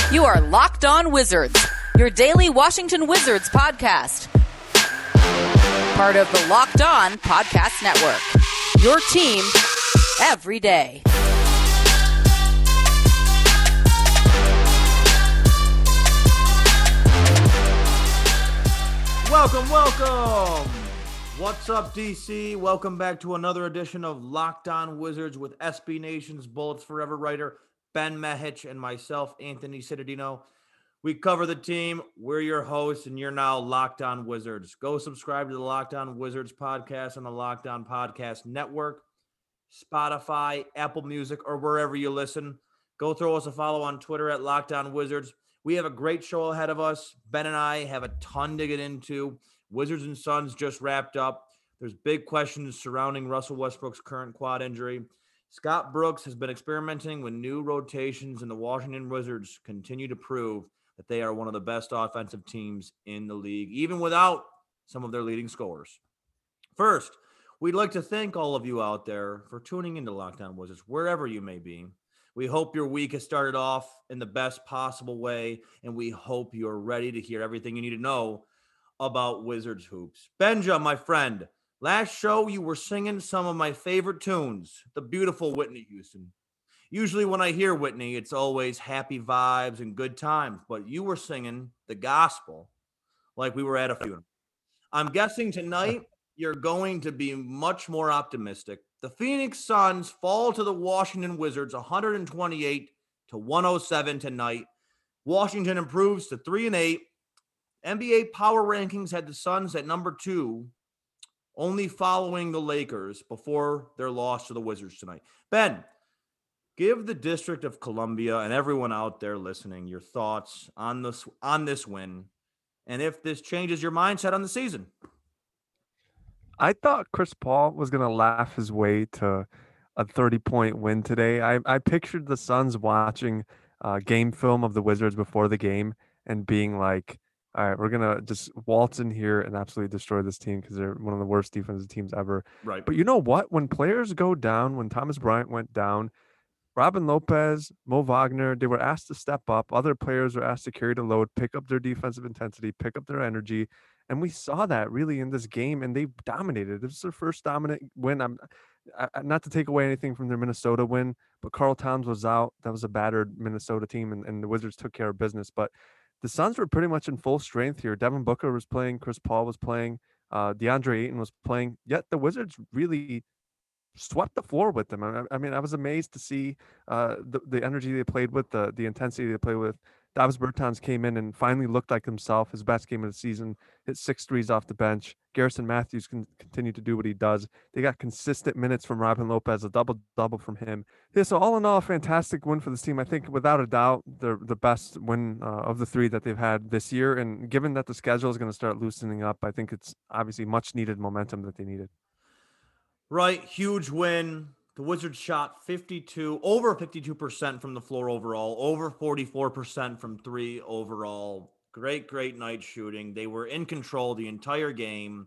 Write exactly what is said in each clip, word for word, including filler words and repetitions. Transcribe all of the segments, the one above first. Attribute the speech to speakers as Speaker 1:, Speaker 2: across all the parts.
Speaker 1: You are Locked On Wizards, your daily Washington Wizards podcast. Part of the Locked On Podcast Network, your team every day.
Speaker 2: Welcome, welcome. What's up, D C? Welcome back to another edition of Locked On Wizards with S B Nation's Bullets Forever writer Ben Mehich and myself, Anthony Cittadino. We cover the team. We're your hosts, and you're now Locked On Wizards. Go subscribe to the Locked On Wizards podcast on the Locked On Podcast Network, Spotify, Apple Music, or wherever you listen. Go throw us a follow on Twitter at Locked On Wizards. We have a great show ahead of us. Ben and I have a ton to get into. Wizards and Suns just wrapped up. There's big questions surrounding Russell Westbrook's current quad injury. Scott Brooks has been experimenting with new rotations, and the Washington Wizards continue to prove that they are one of the best offensive teams in the league, even without some of their leading scorers. First, we'd like to thank all of you out there for tuning into Locked On Wizards, wherever you may be. We hope your week has started off in the best possible way, and we hope you're ready to hear everything you need to know about Wizards hoops. Benja, my friend, last show you were singing some of my favorite tunes, the beautiful Whitney Houston. Usually when I hear Whitney, it's always happy vibes and good times, but you were singing the gospel like we were at a funeral. I'm guessing tonight you're going to be much more optimistic. The Phoenix Suns fall to the Washington Wizards one twenty-eight to one oh seven tonight. Washington improves to three and eight. N B A Power Rankings had the Suns at number two, only following the Lakers before their loss to the Wizards tonight. Ben, give the District of Columbia and everyone out there listening your thoughts on this on this win, and if this changes your mindset on the season.
Speaker 3: I thought Chris Paul was going to laugh his way to a thirty-point win today. I, I pictured the Suns watching uh, game film of the Wizards before the game and being like, all right, we're going to just waltz in here and absolutely destroy this team because they're one of the worst defensive teams ever.
Speaker 2: Right.
Speaker 3: But you know what? When players go down, when Thomas Bryant went down, Robin Lopez, Mo Wagner, they were asked to step up. Other players were asked to carry the load, pick up their defensive intensity, pick up their energy. And we saw that really in this game, and they dominated. This is their first dominant win. I'm I, not to take away anything from their Minnesota win, but Karl Towns was out. That was a battered Minnesota team, and, and the Wizards took care of business. But the Suns were pretty much in full strength here. Devin Booker was playing. Chris Paul was playing. Uh, DeAndre Ayton was playing. Yet the Wizards really swept the floor with them. I, I mean, I was amazed to see uh, the, the energy they played with, the, the intensity they played with. Davis Bertans came in and finally looked like himself. His best game of the season, hit six threes off the bench. Garrison Matthews can continue to do what he does. They got consistent minutes from Robin Lopez, a double-double from him. Yeah, so all in all, a fantastic win for this team. I think without a doubt, they're the best win uh, of the three that they've had this year. And given that the schedule is going to start loosening up, I think it's obviously much needed momentum that they needed.
Speaker 2: Right, huge win. The Wizards shot fifty-two, over fifty-two percent from the floor overall, over forty-four percent from three overall. Great, great night shooting. They were in control the entire game.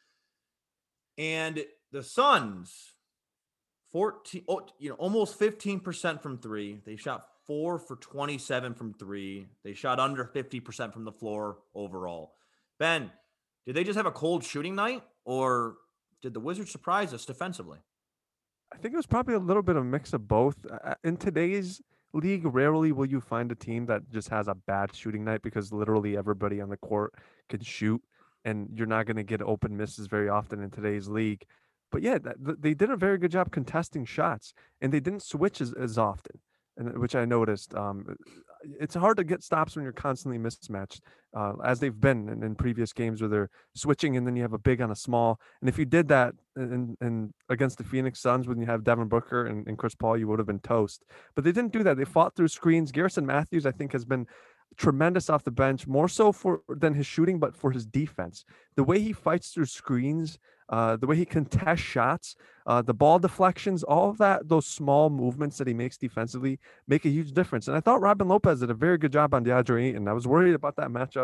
Speaker 2: And the Suns, fourteen, oh, you know, almost fifteen percent from three. They shot four for twenty-seven from three. They shot under fifty percent from the floor overall. Ben, did they just have a cold shooting night, or did the Wizards surprise us defensively?
Speaker 3: I think it was probably a little bit of a mix of both. In today's league, rarely will you find a team that just has a bad shooting night because literally everybody on the court can shoot, and you're not going to get open misses very often in today's league. But yeah, they did a very good job contesting shots, and they didn't switch as, as often, and which I noticed. Um, it's hard to get stops when you're constantly mismatched, uh, as they've been in, in previous games where they're switching and then you have a big on a small. And if you did that in, in against the Phoenix Suns when you have Devin Booker and, and Chris Paul, you would have been toast. But they didn't do that. They fought through screens. Garrison Matthews, I think, has been tremendous off the bench, more so for than his shooting, but for his defense. The way he fights through screens, uh, the way he contests shots, uh, the ball deflections, all of that, those small movements that he makes defensively make a huge difference. And I thought Robin Lopez did a very good job on DeAndre Ayton. I was worried about that matchup.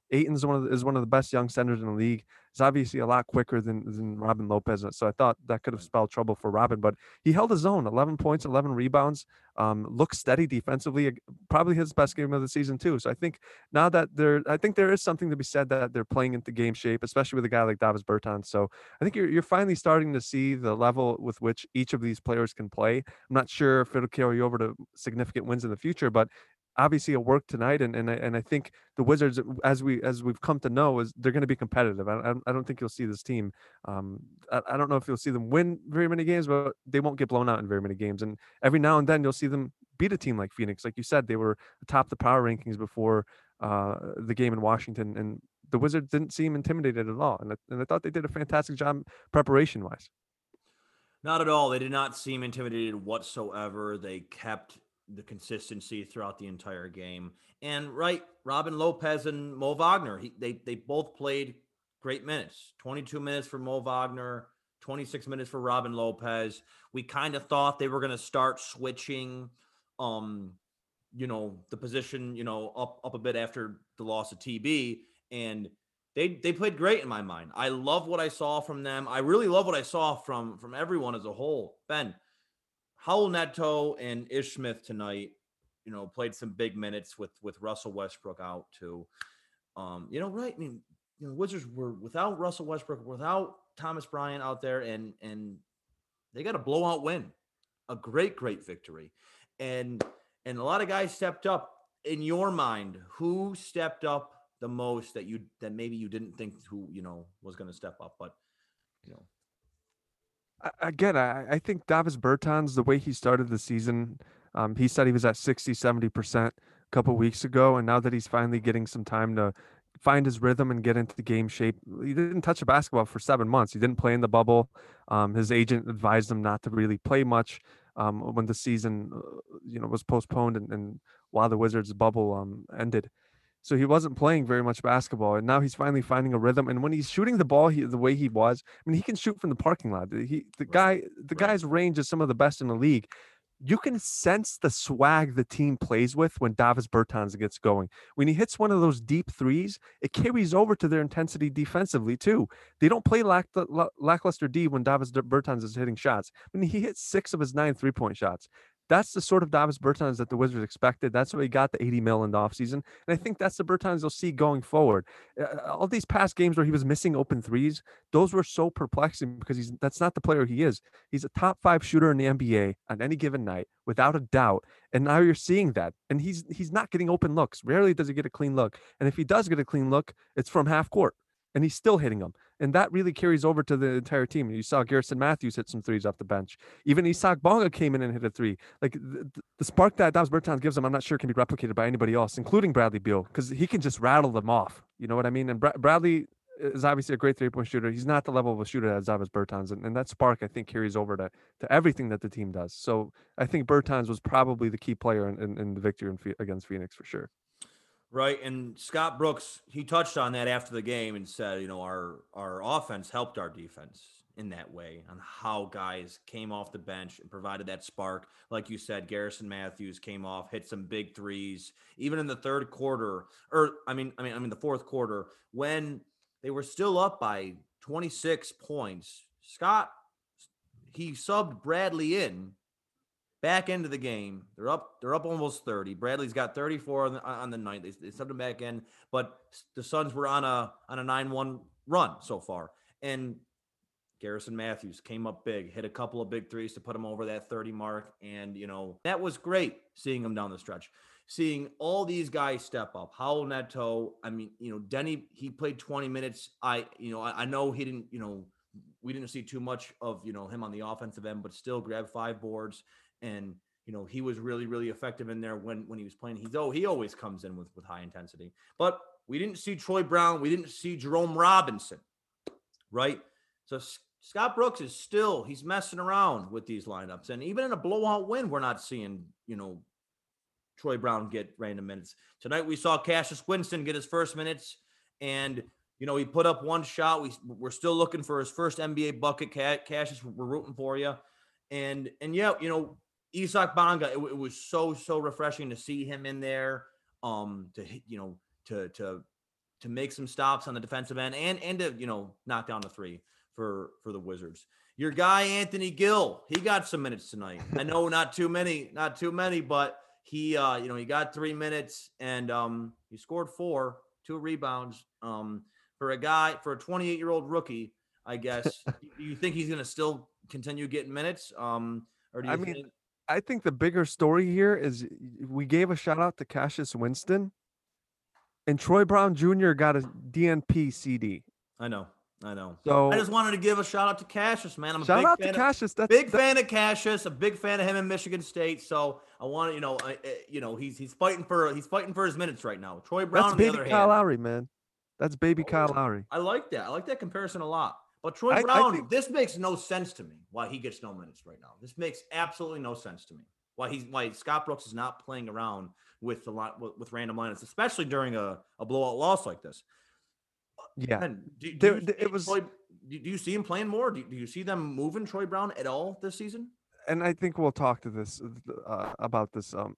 Speaker 3: Ayton's one of the, is one of the best young centers in the league. He's obviously a lot quicker than, than Robin Lopez. So I thought that could have spelled trouble for Robin, but he held his own, eleven points, eleven rebounds, um, looked steady defensively, probably his best game of the season too. So I think now that there, I think there is something to be said that they're playing into game shape, especially with a guy like Davis Bertans. So I think you're, you're finally starting to see the level with which each of these players can play. I'm not sure if it'll carry over to significant wins in the future, but obviously it worked tonight, and and I, and I think the Wizards, as we as we've come to know, is they're going to be competitive. I, I don't think you'll see this team. Um, I, I don't know if you'll see them win very many games, but they won't get blown out in very many games. And every now and then you'll see them beat a team like Phoenix. Like you said, they were atop the power rankings before uh, the game in Washington, and the Wizards didn't seem intimidated at all. And I, and I thought they did a fantastic job preparation wise.
Speaker 2: Not at all. They did not seem intimidated whatsoever. They kept the consistency throughout the entire game. And right, Robin Lopez and Mo Wagner, he, they they both played great minutes. twenty-two minutes for Mo Wagner, twenty-six minutes for Robin Lopez. We kind of thought they were going to start switching, um, you know, the position, you know, up up a bit after the loss of T B, and they they played great in my mind. I love what I saw from them. I really love what I saw from from everyone as a whole. Ben, Raul Neto and Ish Smith tonight, you know, played some big minutes with with Russell Westbrook out too. Um, you know, right? I mean, you know, Wizards were without Russell Westbrook, without Thomas Bryant out there, and and they got a blowout win, a great, great victory, and and a lot of guys stepped up. In your mind, who stepped up the most that you that maybe you didn't think who you know was going to step up, but you know.
Speaker 3: Again, I, I think Davis Bertans, the way he started the season, um, he said he was at sixty, seventy percent a couple weeks ago. And now that he's finally getting some time to find his rhythm and get into the game shape, he didn't touch a basketball for seven months. He didn't play in the bubble. Um, his agent advised him not to really play much um, when the season, uh, you know, was postponed and, and while the Wizards bubble um, ended. So he wasn't playing very much basketball, and now he's finally finding a rhythm. And when he's shooting the ball, he, the way he was, I mean, he can shoot from the parking lot. He, the
Speaker 2: Right.
Speaker 3: guy, the
Speaker 2: Right.
Speaker 3: guy's range is some of the best in the league. You can sense the swag the team plays with when Davis Bertans gets going. When he hits one of those deep threes, it carries over to their intensity defensively too. They don't play lack, lackluster D when Davis Bertans is hitting shots. I mean, he hit six of his nine three-point shots. That's the sort of Davis Bertans that the Wizards expected. That's why he got the eighty mil in the offseason. And I think that's the Bertans you'll see going forward. Uh, all these past games where he was missing open threes, those were so perplexing because he's that's not the player he is. He's a top five shooter in the N B A on any given night, without a doubt. And now you're seeing that. And he's he's not getting open looks. Rarely does he get a clean look. And if he does get a clean look, it's from half court. And he's still hitting them. And that really carries over to the entire team. You saw Garrison Matthews hit some threes off the bench. Even Isaac Bonga came in and hit a three. Like the, the spark that Davis Bertans gives him, I'm not sure can be replicated by anybody else, including Bradley Beal, because he can just rattle them off. You know what I mean? And Bra- Bradley is obviously a great three-point shooter. He's not the level of a shooter as Davis Bertans. And, and that spark, I think, carries over to, to everything that the team does. So I think Bertans was probably the key player in, in, in the victory in, against Phoenix for sure.
Speaker 2: Right. And Scott Brooks, he touched on that after the game and said, you know, our our offense helped our defense in that way, on how guys came off the bench and provided that spark. Like you said, Garrison Matthews came off, hit some big threes, even in the third quarter, or I mean, I mean, I mean the fourth quarter, when they were still up by twenty-six points. Scott, he subbed Bradley in. Back into the game, they're up. They're up almost thirty. Bradley's got thirty-four on the, on the night. They, they subbed him back in, but the Suns were on a on a nine one run so far. And Garrison Matthews came up big, hit a couple of big threes to put him over that thirty mark, and you know that was great seeing him down the stretch. Seeing all these guys step up. Raul Neto. I mean, you know, Denny. He played twenty minutes. I, you know, I, I know he didn't. You know, we didn't see too much of you know him on the offensive end, but still grabbed five boards. And, you know, he was really, really effective in there when, when he was playing. He's oh, he always comes in with, with high intensity. But we didn't see Troy Brown. We didn't see Jerome Robinson, right? So Scott Brooks is still, he's messing around with these lineups. And even in a blowout win, we're not seeing, you know, Troy Brown get random minutes. Tonight we saw Cassius Winston get his first minutes. And, you know, he put up one shot. We, we're still looking for his first N B A bucket. Cassius, we're rooting for you. And, and yeah, you know, Isaac Bonga, it, it was so, so refreshing to see him in there, um, to, you know, to, to to make some stops on the defensive end and and to, you know, knock down the three for for the Wizards. Your guy Anthony Gill, he got some minutes tonight. I know not too many, not too many, but he uh, you know, he got three minutes and um he scored four, two rebounds. Um for a guy, for a twenty-eight-year-old rookie, I guess. Do you think he's going to still continue getting minutes? Um or do you
Speaker 3: I mean,
Speaker 2: think
Speaker 3: I think the bigger story here is we gave a shout out to Cassius Winston, and Troy Brown Junior got a D N P C D.
Speaker 2: I know. I know.
Speaker 3: So
Speaker 2: I just wanted to give a shout out to Cassius, man. I'm a
Speaker 3: shout
Speaker 2: big
Speaker 3: out
Speaker 2: fan
Speaker 3: to
Speaker 2: of,
Speaker 3: Cassius. That's
Speaker 2: big
Speaker 3: that,
Speaker 2: fan of Cassius. A big fan of him in Michigan State. So I want to, you know, I, you know, he's he's fighting for he's fighting for his minutes right now. Troy Brown,
Speaker 3: that's
Speaker 2: on the
Speaker 3: baby
Speaker 2: other
Speaker 3: Kyle
Speaker 2: hand,
Speaker 3: Lowry, man. That's baby
Speaker 2: Oh,
Speaker 3: Kyle Lowry.
Speaker 2: I like that. I like that comparison a lot. But Troy
Speaker 3: I- I
Speaker 2: Brown,
Speaker 3: think-
Speaker 2: this makes no sense to me. Why he gets no minutes right now? This makes absolutely no sense to me. Why he's why Scott Brooks is not playing around with a lot with, with random lineups, especially during a, a blowout loss like this.
Speaker 3: Yeah,
Speaker 2: Man, do, do
Speaker 3: There-
Speaker 2: you
Speaker 3: there- it
Speaker 2: see
Speaker 3: was-
Speaker 2: Troy, do, do you see him playing more? Do, do you see them moving Troy Brown at all this season?
Speaker 3: and I think we'll talk to this uh, about this um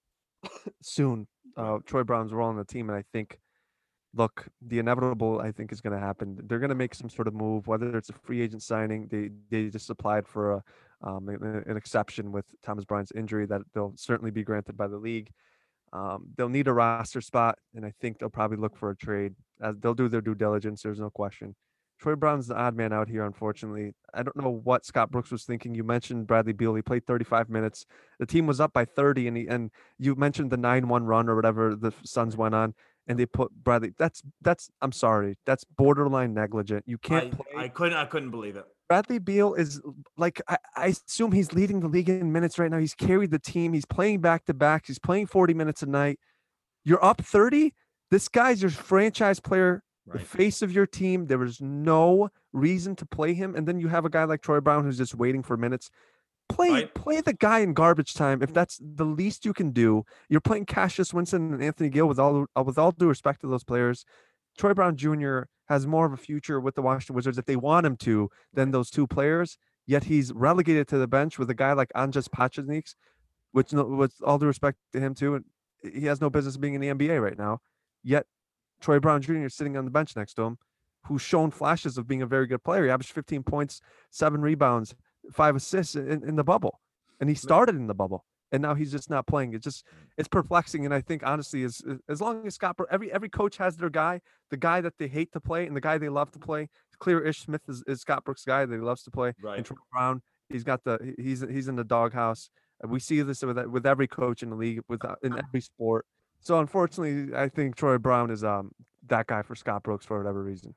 Speaker 3: soon. Uh, Troy Brown's role on the team, and I think, look, the inevitable I think is going to happen. They're going to make some sort of move, whether it's a free agent signing. They they just applied for a um, an, an exception with Thomas Bryant's injury that they'll certainly be granted by the league. Um, they'll need a roster spot, and I think they'll probably look for a trade. As they'll do their due diligence. There's no question. Troy Brown's the odd man out here, unfortunately. I don't know what Scott Brooks was thinking. You mentioned Bradley Beal. He played thirty-five minutes. The team was up by thirty, and he, and you mentioned the nine one run or whatever the Suns went on, and they put Bradley. That's that's. I'm sorry. That's borderline negligent. You can't
Speaker 2: I,
Speaker 3: play.
Speaker 2: I couldn't I couldn't believe it.
Speaker 3: Bradley Beal is like I, I assume he's leading the league in minutes right now. He's carried the team. He's playing back to backs. He's playing forty minutes a night. You're up thirty. This guy's your franchise player, the
Speaker 2: Right.
Speaker 3: face of your team. There was no reason to play him. And then you have a guy like Troy Brown who's just waiting for minutes. Play
Speaker 2: Right.
Speaker 3: play the guy in garbage time if that's the least you can do. You're playing Cassius Winston and Anthony Gill with all uh, with all due respect to those players. Troy Brown Junior has more of a future with the Washington Wizards if they want him to than those two players. Yet he's relegated to the bench with a guy like Anjas Pachaniks, which, no- with all due respect to him too, and he has no business being in the N B A right now. Yet Troy Brown Junior is sitting on the bench next to him, who's shown flashes of being a very good player. He averaged fifteen points, seven rebounds, five assists in, in the bubble, and he started in the bubble, and now he's just not playing. It's just it's perplexing, and I think honestly, is as long as Scott, Bro- every every coach has their guy, the guy that they hate to play, and the guy they love to play. It's clear Ish Smith is, is Scott Brooks' guy that he loves to play,
Speaker 2: Right.
Speaker 3: and Troy Brown, he's got the he's he's in the doghouse. We see this with with every coach in the league, with uh, in every sport. So unfortunately, I think Troy Brown is um that guy for Scott Brooks for whatever reason.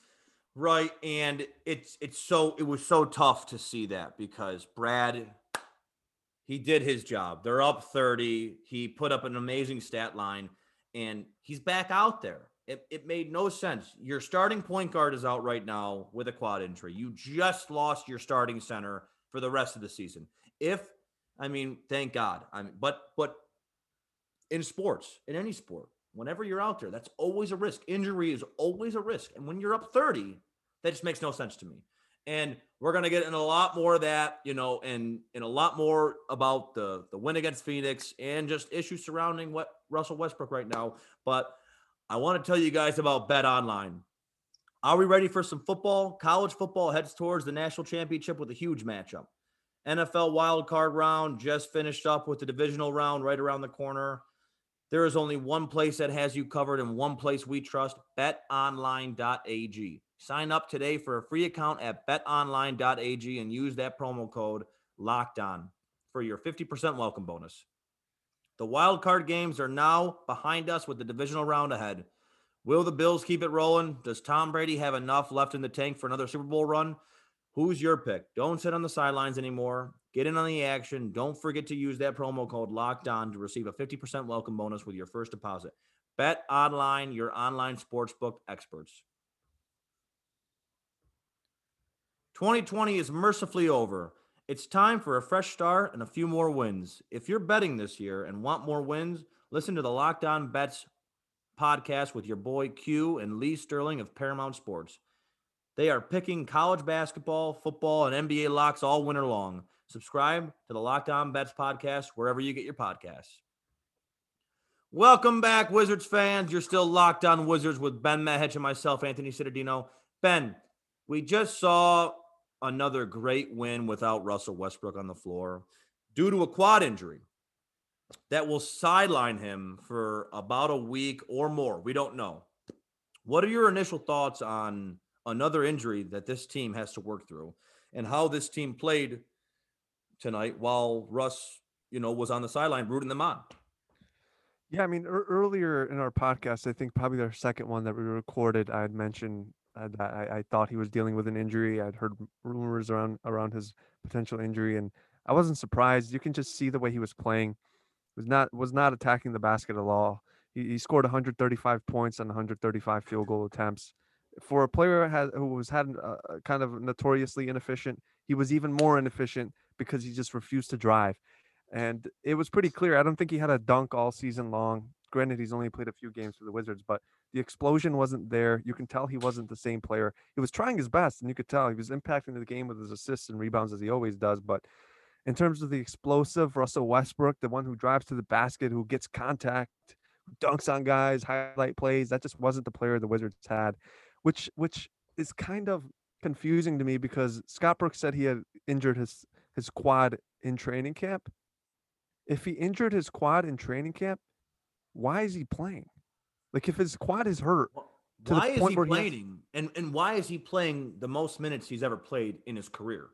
Speaker 2: Right. And it's it's so it was so tough to see that because Brad, he did his job. They're up thirty. He put up an amazing stat line and he's back out there. It, it made no sense. Your starting point guard is out right now with a quad injury. You just lost your starting center for the rest of the season. If I mean, thank God. I mean, but but in sports, in any sport, whenever you're out there, that's always a risk. Injury is always a risk. And when you're up thirty, that just makes no sense to me. And we're going to get in a lot more of that, you know, and, and a lot more about the, the win against Phoenix and just issues surrounding what Russell Westbrook right now. But I want to tell you guys about Bet Online. Are we ready for some football? College football heads towards the national championship with a huge matchup. N F L wildcard round just finished up with the divisional round right around the corner. There is only one place that has you covered and one place we trust, bet online dot a g. Sign up today for a free account at bet online dot a g and use that promo code LOCKEDON for your fifty percent welcome bonus. The wild card games are now behind us with the divisional round ahead. Will the Bills keep it rolling? Does Tom Brady have enough left in the tank for another Super Bowl run? Who's your pick? Don't sit on the sidelines anymore. Get in on the action. Don't forget to use that promo code Locked On to receive a fifty percent welcome bonus with your first deposit. Bet Online, your online sportsbook experts. twenty twenty is mercifully over. It's time for a fresh start and a few more wins. If you're betting this year and want more wins, listen to the Locked On Bets podcast with your boy Q and Lee Sterling of Paramount Sports. They are picking college basketball, football, and N B A locks all winter long. Subscribe to the Locked On Bets podcast wherever you get your podcasts. Welcome back, Wizards fans. You're still locked on Wizards with Ben Mahich and myself, Anthony Cittadino. Ben, we just saw another great win without Russell Westbrook on the floor due to a quad injury that will sideline him for about a week or more. We don't know. What are your initial thoughts on another injury that this team has to work through and how this team played tonight while Russ, you know, was on the sideline rooting them on?
Speaker 3: Yeah, I mean, ear earlier in our podcast, I think probably our second one that we recorded, I had mentioned uh, that I, I thought he was dealing with an injury. I'd heard rumors around around his potential injury, and I wasn't surprised. You can just see the way he was playing. Was not was not attacking the basket at all. He, he scored one hundred thirty-five points on one hundred thirty-five field goal attempts. For a player who has, who was had uh, kind of notoriously inefficient, he was even more inefficient because he just refused to drive. And it was pretty clear. I don't think he had a dunk all season long. Granted, he's only played a few games for the Wizards, but the explosion wasn't there. You can tell he wasn't the same player. He was trying his best, and you could tell he was impacting the game with his assists and rebounds as he always does. But in terms of the explosive Russell Westbrook, the one who drives to the basket, who gets contact, who dunks on guys, highlight plays, that just wasn't the player the Wizards had, which which is kind of confusing to me because Scott Brooks said he had injured his his quad in training camp. If he injured his quad in training camp, why is he playing? Like if his quad is hurt to the
Speaker 2: Why is
Speaker 3: point
Speaker 2: he
Speaker 3: where he has-
Speaker 2: playing? And and why is he playing the most minutes he's ever played in his career?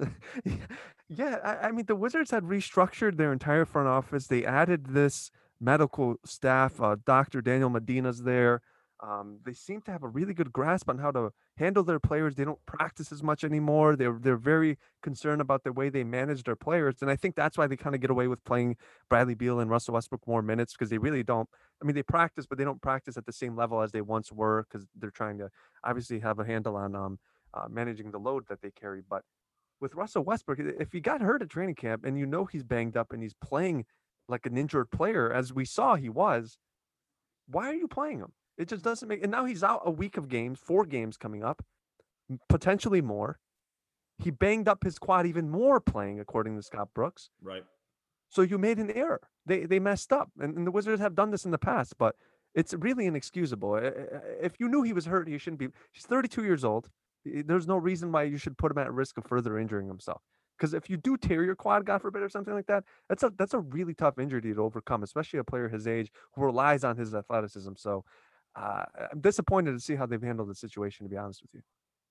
Speaker 3: yeah, I, I mean the Wizards had restructured their entire front office. They added this medical staff. Uh, Doctor Daniel Medina's there. Um, they seem to have a really good grasp on how to handle their players. They don't practice as much anymore. They're they're very concerned about the way they manage their players, and I think that's why they kind of get away with playing Bradley Beal and Russell Westbrook more minutes because they really don't. I mean, they practice, but they don't practice at the same level as they once were because they're trying to obviously have a handle on um, uh, managing the load that they carry. But with Russell Westbrook, if he got hurt at training camp and you know he's banged up and he's playing like an injured player, as we saw he was, why are you playing him? It just doesn't make. And now he's out a week of games, four games coming up, potentially more. He banged up his quad even more playing, according to Scott Brooks.
Speaker 2: Right.
Speaker 3: So you made an error. They they messed up, and, and the Wizards have done this in the past, but it's really inexcusable. If you knew he was hurt, he shouldn't be. He's thirty-two years old. There's no reason why you should put him at risk of further injuring himself. Because if you do tear your quad, God forbid, or something like that, that's a that's a really tough injury to overcome, especially a player his age who relies on his athleticism. So uh, I'm disappointed to see how they've handled the situation, to be honest with you.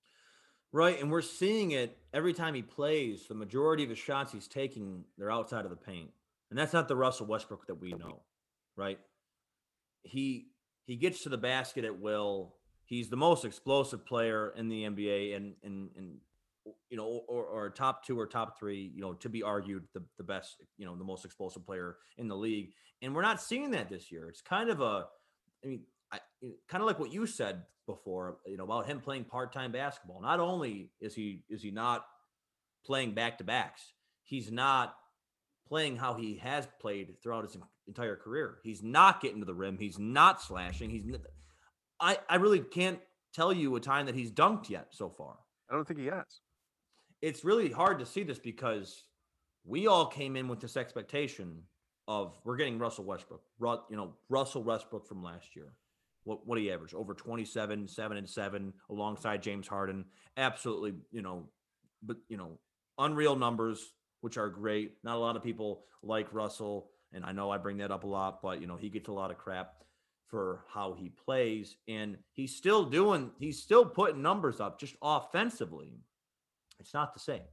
Speaker 2: Right, and we're seeing it every time he plays. The majority of the shots he's taking, they're outside of the paint. And that's not the Russell Westbrook that we know, right? He he gets to the basket at will. He's the most explosive player in the N B A and and and you know, or, or top two or top three, you know, to be argued the, the best, you know, the most explosive player in the league. And we're not seeing that this year. It's kind of a, I mean, I, kind of like what you said before, you know, about him playing part-time basketball. Not only is he is he not playing back-to-backs, he's not playing how he has played throughout his entire career. He's not getting to the rim. He's not slashing. He's I, I really can't tell you a time that he's dunked yet so far.
Speaker 3: I don't think he has.
Speaker 2: It's really hard to see this because we all came in with this expectation of we're getting Russell Westbrook, you know, Russell Westbrook from last year. What what he averaged? Over twenty-seven, seven and seven alongside James Harden. Absolutely, you know, but you know, unreal numbers, which are great. Not a lot of people like Russell, and I know I bring that up a lot, but you know, he gets a lot of crap for how he plays, and he's still doing, he's still putting numbers up just offensively. It's not the same.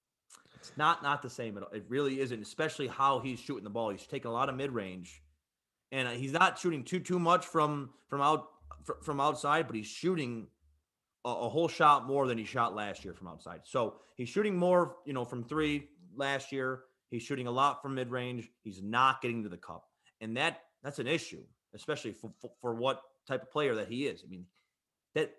Speaker 2: It's not not the same at all. It really isn't, especially how he's shooting the ball. He's taking a lot of mid-range, and he's not shooting too too much from from out from outside, but he's shooting a, a whole shot more than he shot last year from outside. So he's shooting more, you know, from three last year. He's shooting a lot from mid-range. He's not getting to the cup, and that that's an issue, especially for, for, for what type of player that he is. I mean, that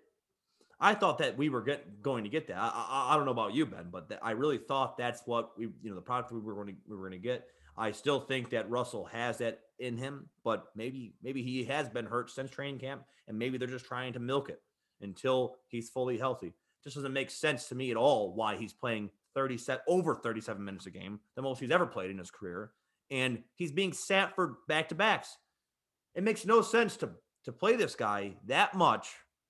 Speaker 2: I thought that we were get, going to get that. I, I, I don't know about you, Ben, but that I really thought that's what we, you know, the product we were going to we were going to get. I still think that Russell has that in him, but maybe maybe he has been hurt since training camp, and maybe they're just trying to milk it until he's fully healthy. Just doesn't make sense to me at all why he's playing thirty set over thirty-seven minutes a game, the most he's ever played in his career, and he's being sat for back to backs. it makes no sense to to play this guy that much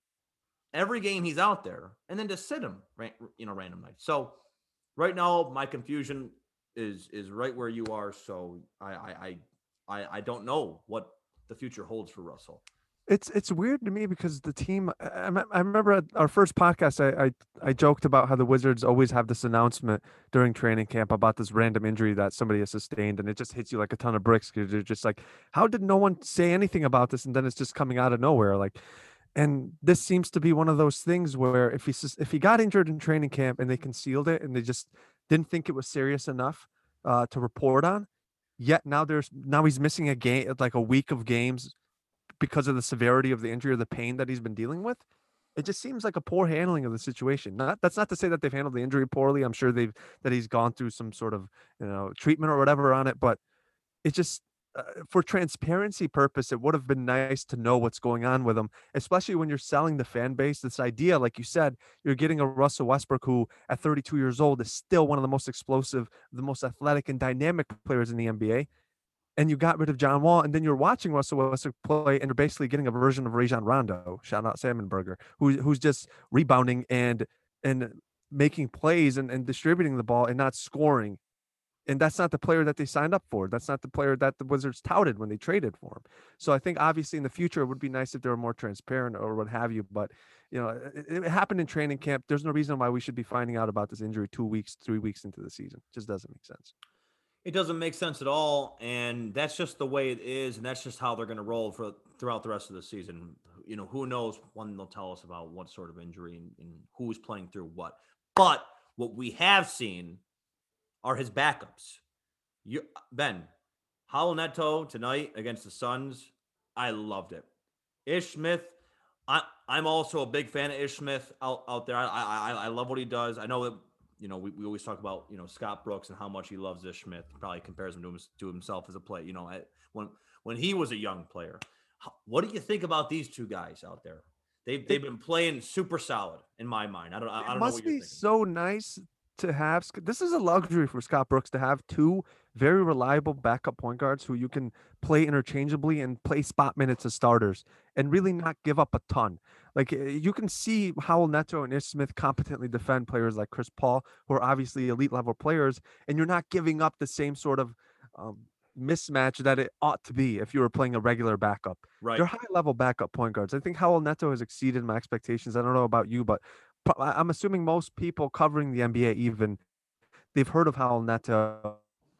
Speaker 2: every game he's out there, and then to sit him, you know, random nights. So right now, my confusion is is right where you are. So I I I I don't know what the future holds for Russell.
Speaker 3: It's it's weird to me because the team. I, I remember at our first podcast, I, I I joked about how the Wizards always have this announcement during training camp about this random injury that somebody has sustained, and it just hits you like a ton of bricks because you're just like, how did no one say anything about this? And then it's just coming out of nowhere, like. And this seems to be one of those things where if he if he got injured in training camp and they concealed it and they just didn't think it was serious enough uh, to report on, yet now there's now he's missing a game, like a week of games because of the severity of the injury or the pain that he's been dealing with. It just seems like a poor handling of the situation. Not that's not to say that they've handled the injury poorly. I'm sure they've that he's gone through some sort of you know treatment or whatever on it, but it just uh, for transparency purpose, it would have been nice to know what's going on with him, especially when you're selling the fan base this idea. Like you said, you're getting a Russell Westbrook who at thirty-two years old is still one of the most explosive, the most athletic and dynamic players in the N B A. And you got rid of John Wall, and then you're watching Russell Westbrook play, and you're basically getting a version of Rajon Rondo, shout out Salmonberger, who, who's just rebounding and and making plays and, and distributing the ball and not scoring. And that's not the player that they signed up for. That's not the player that the Wizards touted when they traded for him. So I think obviously in the future, it would be nice if they were more transparent or what have you. But, you know, it, it happened in training camp. There's no reason why we should be finding out about this injury two weeks, three weeks into the season. It just doesn't make sense.
Speaker 2: It doesn't make sense at all. And that's just the way it is. And that's just how they're going to roll for throughout the rest of the season. You know, who knows when they'll tell us about what sort of injury and, and who's playing through what. But what we have seen are his backups. You, Ben, Raul Neto tonight against the Suns, I loved it. Ish Smith, I, I'm also a big fan of Ish Smith out, out there. I, I I love what he does. I know that, you know, we, we always talk about, you know, Scott Brooks and how much he loves Ish Smith. Probably compares him to, him, to himself as a player, you know, at, when when he was a young player. What do you think about these two guys out there? They've, they've been playing super solid in my mind. I don't, I, I don't know what you're thinking.
Speaker 3: It must be so nice to have. This is a luxury for Scott Brooks to have two very reliable backup point guards who you can play interchangeably and play spot minutes as starters and really not give up a ton. Like you can see Raul Neto and Ish Smith competently defend players like Chris Paul, who are obviously elite level players, and you're not giving up the same sort of um, mismatch that it ought to be if you were playing a regular backup.
Speaker 2: Right.
Speaker 3: They're high level backup point guards. I think Raul Neto has exceeded my expectations. I don't know about you, but I'm assuming most people covering the N B A, even they've heard of Raul Neto,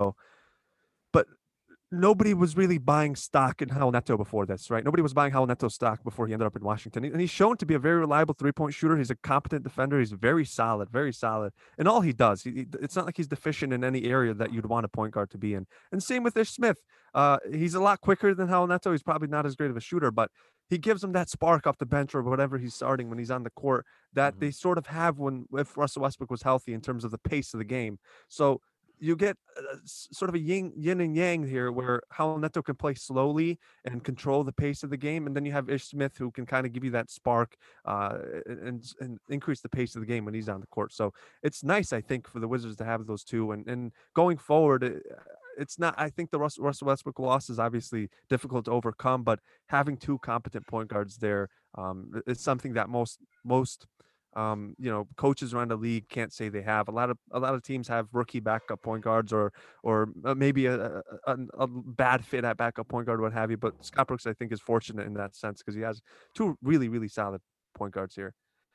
Speaker 3: but nobody was really buying stock in Raul Neto before this, right? Nobody was buying Raul Neto stock before he ended up in Washington. And he's shown to be a very reliable three-point shooter. He's a competent defender. He's very solid, very solid. And all he does, he, it's not like he's deficient in any area that you'd want a point guard to be in. And same with Ish Smith. Uh, he's a lot quicker than Raul Neto. He's probably not as great of a shooter, but he gives them that spark off the bench or whatever he's starting when he's on the court that mm-hmm. they sort of have when if Russell Westbrook was healthy in terms of the pace of the game. So you get uh, sort of a yin, yin and yang here where Raul Neto can play slowly and control the pace of the game. And then you have Ish Smith who can kind of give you that spark uh, and, and increase the pace of the game when he's on the court. So it's nice, I think, for the Wizards to have those two. And, and going forward, it, it's not, I think the Russell, Russell Westbrook loss is obviously difficult to overcome, but having two competent point guards there um, is something that most, most, Um, you know, coaches around the league can't say they have. A lot of a lot of teams have rookie backup point guards, or or maybe a, a, a bad fit at backup point guard, what have you. But Scott Brooks, I think, is fortunate in that sense because he has two really, really solid point guards here.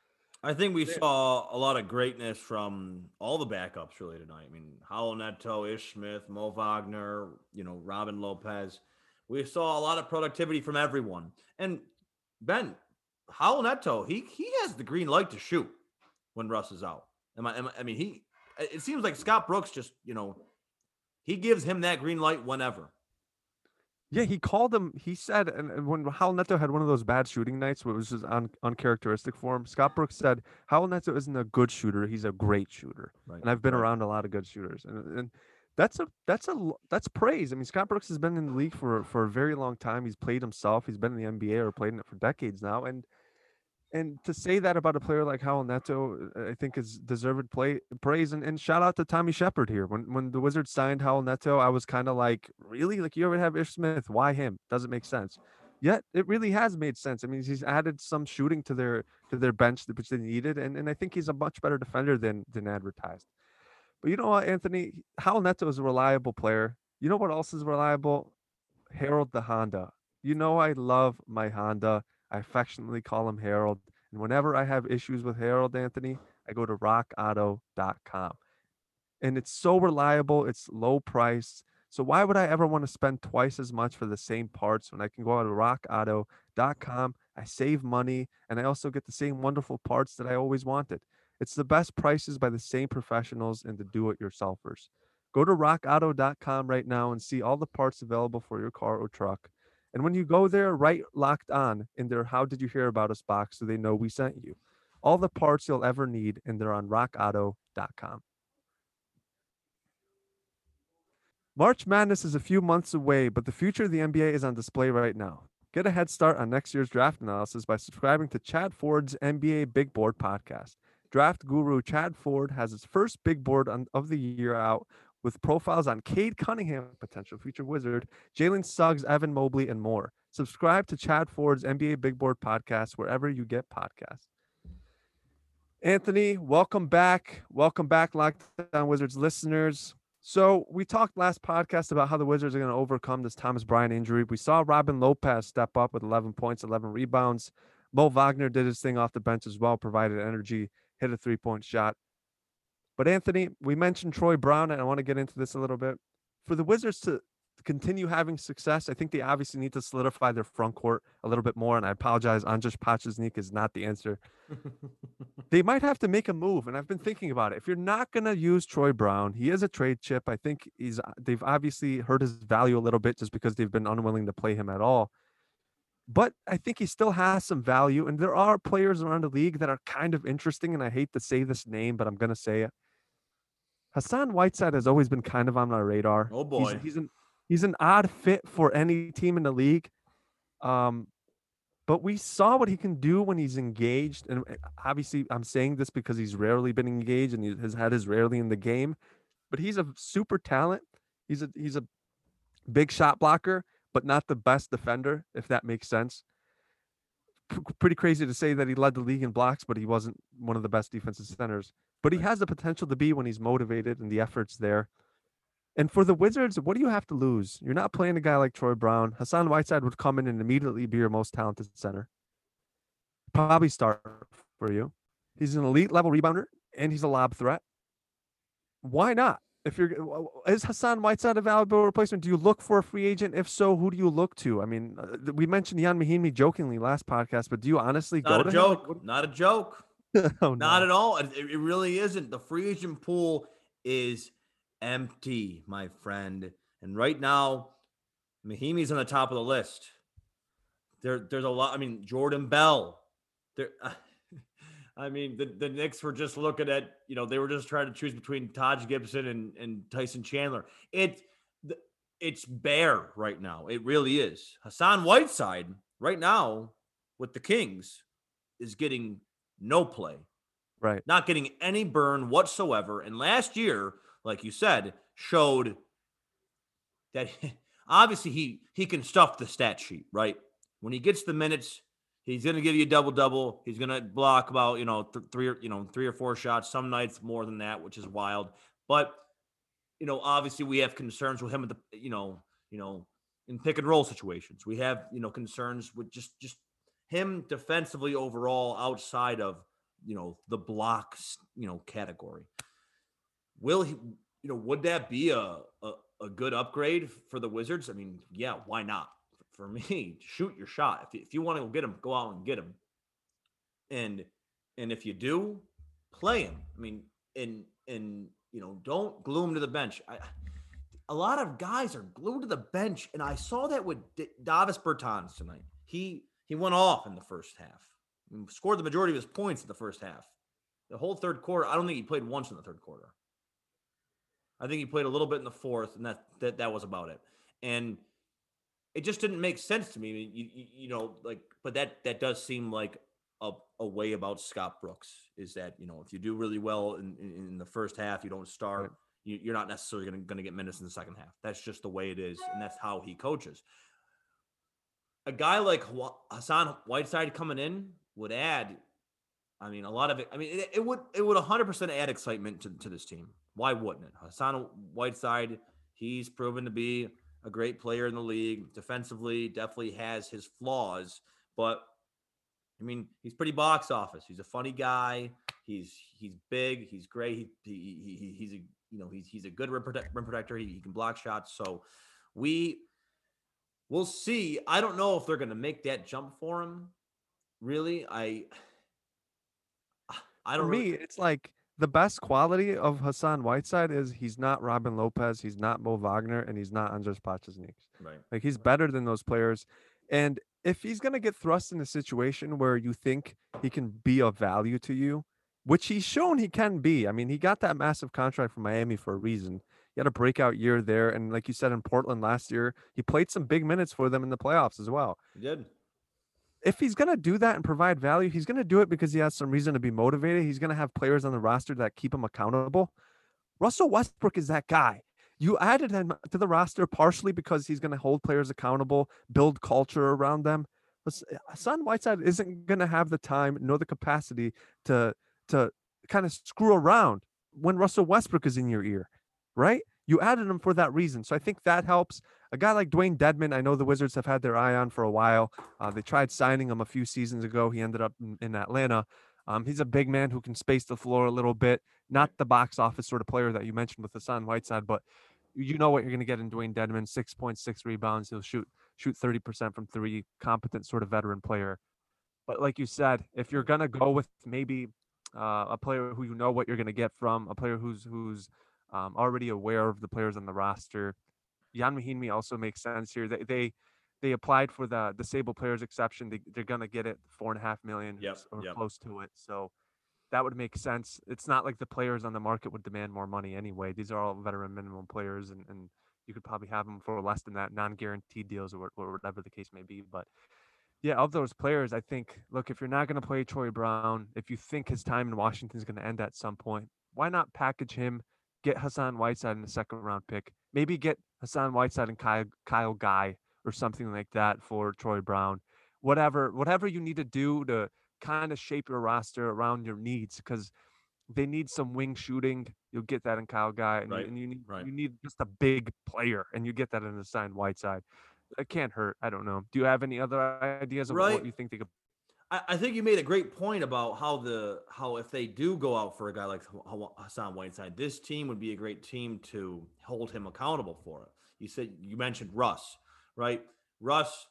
Speaker 2: I think we saw a lot of greatness from all the backups really tonight. I mean, Raul Neto, Ish Smith, Mo Wagner, you know, Robin Lopez. We saw a lot of productivity from everyone. And Ben, Raul Neto, he he has the green light to shoot when Russ is out. Am I, am I, I mean, he. It seems like Scott Brooks just, you know, he gives him that green light whenever.
Speaker 3: Yeah, he called him. He said, and when Raul Neto had one of those bad shooting nights where it was just un, uncharacteristic for him, Scott Brooks said, Raul Neto isn't a good shooter. He's a great shooter. Right. And I've been right. around a lot of good shooters. And, and that's a that's a that's praise. I mean, Scott Brooks has been in the league for, for a very long time. He's played himself. He's been in the N B A or played in it for decades now. And And to say that about a player like Raul Neto, I think is deserved play, praise. And, and shout out to Tommy Shepard here. When when the Wizards signed Raul Neto, I was kind of like, really? Like, you already have Ish Smith. Why him? Doesn't make sense. Yet it really has made sense. I mean, he's added some shooting to their to their bench, which they needed, and, and I think he's a much better defender than than advertised. But you know what, Anthony? Hal Neto is a reliable player. You know what else is reliable? Harold the Honda. You know I love my Honda. I affectionately call him Harold. And whenever I have issues with Harold, Anthony, I go to rock auto dot com. And it's so reliable, it's low price. So why would I ever want to spend twice as much for the same parts when I can go out to rock auto dot com? I save money and I also get the same wonderful parts that I always wanted. It's the best prices by the same professionals and the do-it-yourselfers. Go to rock auto dot com right now and see all the parts available for your car or truck. And when you go there, write locked on in their How Did You Hear About Us box so they know we sent you. All the parts you'll ever need, and they're on rock auto dot com. March Madness is a few months away, but the future of the N B A is on display right now. Get a head start on next year's draft analysis by subscribing to Chad Ford's N B A Big Board podcast. Draft guru Chad Ford has his first big board on, of the year out with profiles on Cade Cunningham, potential future Wizard, Jalen Suggs, Evan Mobley, and more. Subscribe to Chad Ford's N B A Big Board podcast wherever you get podcasts. Anthony, welcome back. Welcome back, Locked On Wizards listeners. So we talked last podcast about how the Wizards are going to overcome this Thomas Bryant injury. We saw Robin Lopez step up with eleven points, eleven rebounds. Mo Wagner did his thing off the bench as well, provided energy, hit a three-point shot. But Anthony, we mentioned Troy Brown, and I want to get into this a little bit. For the Wizards to continue having success, I think they obviously need to solidify their front court a little bit more. And I apologize, Andrzej Pachesnik is not the answer. They might have to make a move, and I've been thinking about it. If you're not going to use Troy Brown, he is a trade chip. I think he's they've obviously hurt his value a little bit just because they've been unwilling to play him at all. But I think he still has some value, and there are players around the league that are kind of interesting, and I hate to say this name, but I'm going to say it. Hassan Whiteside has always been kind of on my radar.
Speaker 2: Oh, boy.
Speaker 3: He's, he's an he's an odd fit for any team in the league. Um, But we saw what he can do when he's engaged. And obviously, I'm saying this because he's rarely been engaged and he has had his rarely in the game. But he's a super talent. He's a he's a big shot blocker, but not the best defender, if that makes sense. P- pretty crazy to say that he led the league in blocks, but he wasn't one of the best defensive centers. But he has the potential to be when he's motivated and the effort's there. And for the Wizards, what do you have to lose? You're not playing a guy like Troy Brown. Hassan Whiteside would come in and immediately be your most talented center. Probably start for you. He's an elite level rebounder and he's a lob threat. Why not? If you're is Hassan Whiteside a valuable replacement? Do you look for a free agent? If so, who do you look to? I mean, we mentioned Ian Mahinmi jokingly last podcast, but do you honestly
Speaker 2: Not
Speaker 3: go
Speaker 2: a
Speaker 3: to
Speaker 2: joke.
Speaker 3: him?
Speaker 2: Not a joke.
Speaker 3: oh,
Speaker 2: Not
Speaker 3: no.
Speaker 2: at all. It, it really isn't. The free agent pool is empty, my friend. And right now, Mahimi's on the top of the list. There, there's a lot. I mean, Jordan Bell. There. I mean, the, the Knicks were just looking at, you know, they were just trying to choose between Taj Gibson and, and Tyson Chandler. It, it's bare right now. It really is. Hassan Whiteside right now with the Kings is getting no play.
Speaker 3: Right.
Speaker 2: Not getting any burn whatsoever. And last year, like you said, showed that obviously he he can stuff the stat sheet, right? When he gets the minutes, he's going to give you a double-double. He's going to block about, you know, th- three or, you know, three or four shots, some nights more than that, which is wild. But, you know, obviously we have concerns with him at the, you know, you know, in pick and roll situations. We have, you know, concerns with just just him defensively overall outside of, you know, the blocks, you know, category. Will he, you know, would that be a, a, a good upgrade for the Wizards? I mean, yeah, why not? For me, shoot your shot. If you, if you want to go get him, go out and get him. And and if you do, play him. I mean, and and you know, don't glue him to the bench. I, a lot of guys are glued to the bench, and I saw that with D- Davis Bertans tonight. He he went off in the first half. I mean, scored the majority of his points in the first half. The whole third quarter, I don't think he played once in the third quarter. I think he played a little bit in the fourth, and that that that was about it. And it just didn't make sense to me. You, you, you know, like, but that that does seem like a, a way about Scott Brooks is that, you know, if you do really well in, in, in the first half, you don't start, right. you, you're not necessarily going to get minutes in the second half. That's just the way it is, and that's how he coaches. a guy like Hassan Whiteside coming in would add, I mean, a lot of it. I mean, it, it would it would one hundred percent add excitement to, to this team. Why wouldn't it? Hassan Whiteside, he's proven to be a great player in the league. Defensively, definitely has his flaws, but I mean, he's pretty box office. He's a funny guy. He's he's big. He's great. He, he, he he's a you know he's he's a good rim, protect, rim protector. He, he can block shots. So we we'll see. I don't know if they're going to make that jump for him. Really, I I don't.
Speaker 3: For me,
Speaker 2: really...
Speaker 3: it's like the best quality of Hassan Whiteside is he's not Robin Lopez, he's not Mo Wagner, and he's not Andres Pacznicki.
Speaker 2: Right.
Speaker 3: Like he's better than those players. And if he's gonna get thrust in a situation where you think he can be of value to you, which he's shown he can be. I mean, he got that massive contract from Miami for a reason. He had a breakout year there, and like you said in Portland last year, he played some big minutes for them in the playoffs as well.
Speaker 2: He did.
Speaker 3: If he's going to do that and provide value, he's going to do it because he has some reason to be motivated. He's going to have players on the roster that keep him accountable. Russell Westbrook is that guy. You added him to the roster partially because he's going to hold players accountable, build culture around them. But Hassan Whiteside isn't going to have the time nor the capacity to, to kind of screw around when Russell Westbrook is in your ear, right? You added him for that reason. So I think that helps. A guy like Dwayne Dedmon, I know the Wizards have had their eye on for a while. Uh, they tried signing him a few seasons ago. He ended up in, in Atlanta. Um, he's a big man who can space the floor a little bit. Not the box office sort of player that you mentioned with Hassan Whiteside, but you know what you're going to get in Dwayne Dedmon. six point six rebounds. He'll shoot shoot thirty percent from three. Competent sort of veteran player. But like you said, if you're going to go with maybe uh, a player who you know what you're going to get from, a player who's who's um, already aware of the players on the roster, Ian Mahinmi also makes sense here. They they, they applied for the disabled players exception. They, they're going to get it four and a half million
Speaker 2: yep,
Speaker 3: or
Speaker 2: yep.
Speaker 3: close to it. So that would make sense. It's not like the players on the market would demand more money anyway. These are all veteran minimum players, and, and you could probably have them for less than that, non-guaranteed deals or, or whatever the case may be. But yeah, of those players, I think, look, if you're not going to play Troy Brown, if you think his time in Washington is going to end at some point, why not package him, get Hassan Whiteside in the second round pick, maybe get Hassan Whiteside and Kyle, Kyle Guy or something like that for Troy Brown, whatever, whatever you need to do to kind of shape your roster around your needs, because they need some wing shooting. You'll get that in Kyle Guy, and,
Speaker 2: right.
Speaker 3: you, and you need
Speaker 2: right.
Speaker 3: you need just a big player, and you get that in Hassan Whiteside. It can't hurt. I don't know. Do you have any other ideas of
Speaker 2: right.
Speaker 3: what you think they could?
Speaker 2: I, I think you made a great point about how the how if they do go out for a guy like Hassan Whiteside, this team would be a great team to hold him accountable for it. You said you mentioned Russ, right? Russ,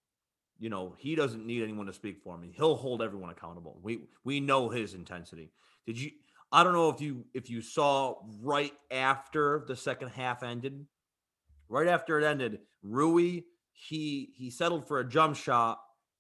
Speaker 2: you know, he doesn't need anyone to speak for him. He'll hold everyone accountable. We we know his intensity. Did you? I don't know if you if you saw right after the second half ended. Right after it ended, Rui, he he settled for a jump shot